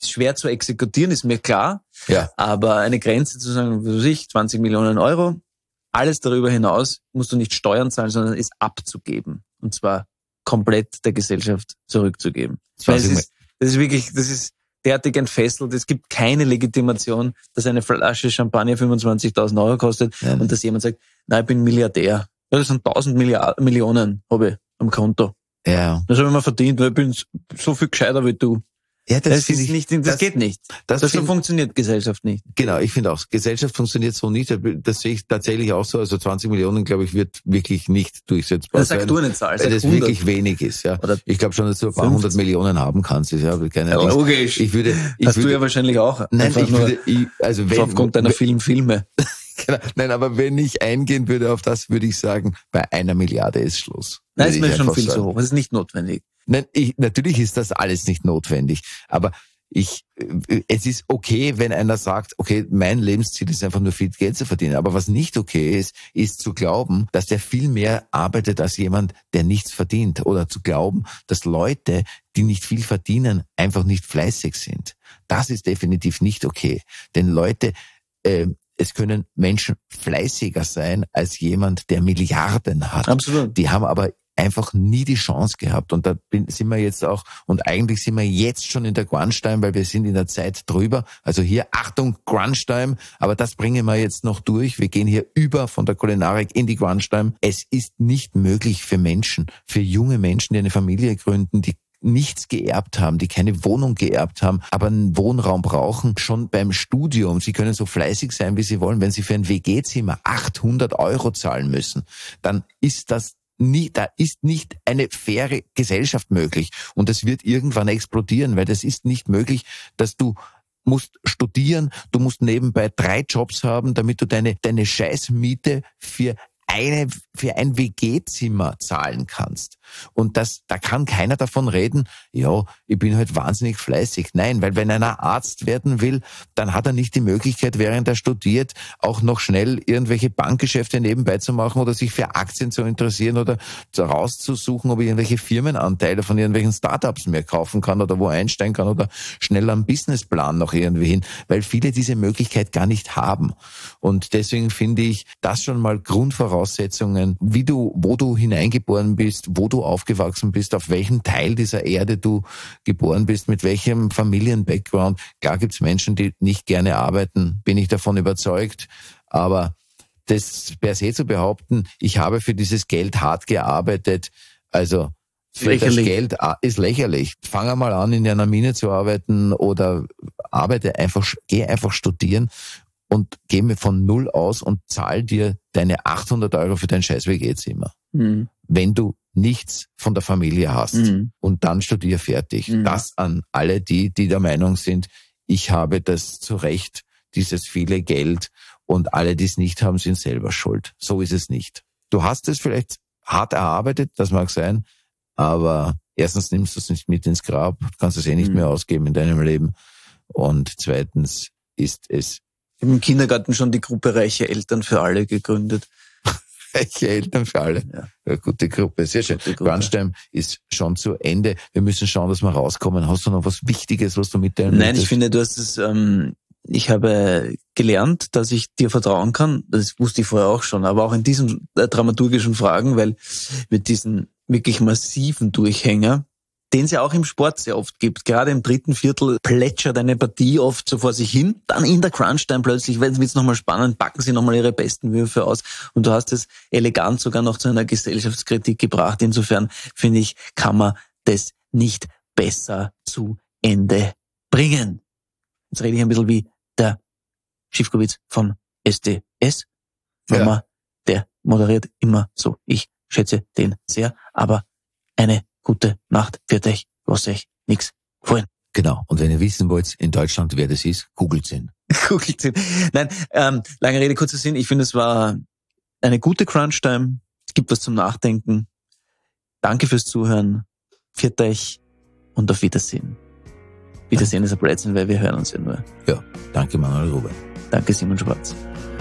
schwer zu exekutieren, ist mir klar. Ja. Aber eine Grenze zu sagen, was weiß ich, zwanzig Millionen Euro, alles darüber hinaus musst du nicht Steuern zahlen, sondern ist abzugeben. Und zwar komplett der Gesellschaft zurückzugeben. Weil es ist, das ist wirklich, das ist derartig entfesselt. Es gibt keine Legitimation, dass eine Flasche Champagner fünfundzwanzigtausend Euro kostet ja. und dass jemand sagt, na, ich bin Milliardär. Ja, das sind tausend Milliard- Millionen, habe ich am Konto. Ja. Das habe ich mir verdient, weil ich bin so viel gescheiter wie du. Ja, das, Das, finde ist ich, nicht, das, das geht nicht. Das, Das so find, funktioniert Gesellschaft nicht. Genau, ich finde auch, Gesellschaft funktioniert so nicht. Das sehe ich tatsächlich auch so. Also zwanzig Millionen, glaube ich, wird wirklich nicht durchsetzbar Das sein. sagst du eine Zahl, weil sag das hundert. wirklich wenig ist. Ja. Oder ich glaube schon, dass du ein paar hundert Millionen haben kannst. Ja, keine Ja, Ahnung. logisch. Ich würde, ich Hast würde, du ja wahrscheinlich auch. nein, Einfach ich nur würde, ich, also wenn, aufgrund deiner wenn, vielen Filme. genau, nein, aber wenn ich eingehen würde auf das, würde ich sagen, bei einer Milliarde ist Schluss. Nein, Würde ist mir ich schon einfach viel sagen. zu hoch. Das ist nicht notwendig. Nein, ich, natürlich ist das alles nicht notwendig, aber ich, es ist okay, wenn einer sagt, okay, mein Lebensziel ist einfach nur viel Geld zu verdienen. Aber was nicht okay ist, ist zu glauben, dass der viel mehr arbeitet als jemand, der nichts verdient. Oder zu glauben, dass Leute, die nicht viel verdienen, einfach nicht fleißig sind. Das ist definitiv nicht okay. Denn Leute, äh, es können Menschen fleißiger sein als jemand, der Milliarden hat. Absolut. Die haben aber einfach nie die Chance gehabt. Und da bin, sind wir jetzt auch, und eigentlich sind wir jetzt schon in der Crunch-Time, weil wir sind in der Zeit drüber. Also hier, Achtung, Crunch-Time, aber das bringen wir jetzt noch durch. Wir gehen hier über von der Kulinarik in die Crunch-Time. Es ist nicht möglich für Menschen, für junge Menschen, die eine Familie gründen, die nichts geerbt haben, die keine Wohnung geerbt haben, aber einen Wohnraum brauchen, schon beim Studium. Sie können so fleißig sein, wie sie wollen. Wenn sie für ein W G-Zimmer achthundert Euro zahlen müssen, dann ist das nie, da ist nicht eine faire Gesellschaft möglich. Und das wird irgendwann explodieren, weil das ist nicht möglich, dass du musst studieren, du musst nebenbei drei Jobs haben, damit du deine, deine Scheißmiete für eine, für ein W G-Zimmer zahlen kannst. Und das, da kann keiner davon reden, ja, ich bin halt wahnsinnig fleißig. Nein, weil wenn einer Arzt werden will, dann hat er nicht die Möglichkeit, während er studiert, auch noch schnell irgendwelche Bankgeschäfte nebenbei zu machen oder sich für Aktien zu interessieren oder rauszusuchen, ob er irgendwelche Firmenanteile von irgendwelchen Startups mehr kaufen kann oder wo einsteigen kann oder schnell einen Businessplan noch irgendwie hin, weil viele diese Möglichkeit gar nicht haben. Und deswegen finde ich das schon mal Grundvoraussetzungen, wie du, wo du hineingeboren bist, wo du aufgewachsen bist, auf welchem Teil dieser Erde du geboren bist, mit welchem Familien-Background. Klar gibt's Menschen, die nicht gerne arbeiten, bin ich davon überzeugt, aber das per se zu behaupten, ich habe für dieses Geld hart gearbeitet, also für Lächerlich. das Geld ist lächerlich. Fang einmal an, in einer Mine zu arbeiten oder arbeite einfach, geh einfach studieren und geh mir von null aus und zahl dir deine achthundert Euro für dein scheiß W G-Zimmer. Mhm. Wenn du nichts von der Familie hast Mhm. und dann studier fertig. Mhm. Das an alle die, die der Meinung sind, ich habe das zu Recht, dieses viele Geld und alle, die es nicht haben, sind selber schuld. So ist es nicht. Du hast es vielleicht hart erarbeitet, das mag sein, aber erstens nimmst du es nicht mit ins Grab, du kannst es eh nicht Mhm. mehr ausgeben in deinem Leben und zweitens ist es Im Kindergarten schon die Gruppe Reiche Eltern für alle gegründet. Reiche Eltern für alle. Ja. Ja, gute Gruppe, sehr schön. Gute Gruppe. Crunchtime ist schon zu Ende. Wir müssen schauen, dass wir rauskommen. Hast du noch was Wichtiges, was du mitteilen Nein, möchtest? ich finde, du hast es, ähm, ich habe gelernt, dass ich dir vertrauen kann. Das wusste ich vorher auch schon, aber auch in diesen äh, dramaturgischen Fragen, weil mit diesen wirklich massiven Durchhänger, den es ja auch im Sport sehr oft gibt. Gerade im dritten Viertel plätschert eine Partie oft so vor sich hin. Dann in der Crunch-Time plötzlich, wenn es nochmal spannend, packen sie nochmal ihre besten Würfe aus. Und du hast es elegant sogar noch zu einer Gesellschaftskritik gebracht. Insofern, finde ich, kann man das nicht besser zu Ende bringen. Jetzt rede ich ein bisschen wie der Schiffkowitz von S D S. Ja. Der moderiert immer so. Ich schätze den sehr, aber eine gute Nacht für euch, was euch nix gefallen. Genau. Und wenn ihr wissen wollt, in Deutschland, wer das ist, googelt ihn. Googelt ihn. Nein, ähm, lange Rede, kurzer Sinn. Ich finde, es war eine gute Crunch-Time. Es gibt was zum Nachdenken. Danke fürs Zuhören. Pfiat euch und auf Wiedersehen. Wiedersehen ist ein Blödsinn, weil wir hören uns ja nur. Ja. Danke, Manuel Ruber. Danke, Simon Schwarz.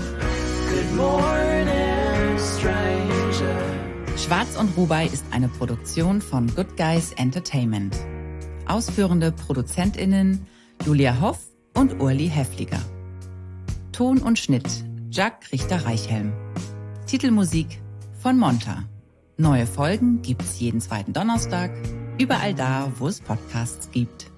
Good morning, stranger. Schwarz und Rubai ist eine Produktion von Good Guys Entertainment. Ausführende ProduzentInnen Julia Hoff und Urli Häfliger. Ton und Schnitt Jack Richter-Reichhelm. Titelmusik von Monta. Neue Folgen gibt's jeden zweiten Donnerstag, überall da, wo es Podcasts gibt.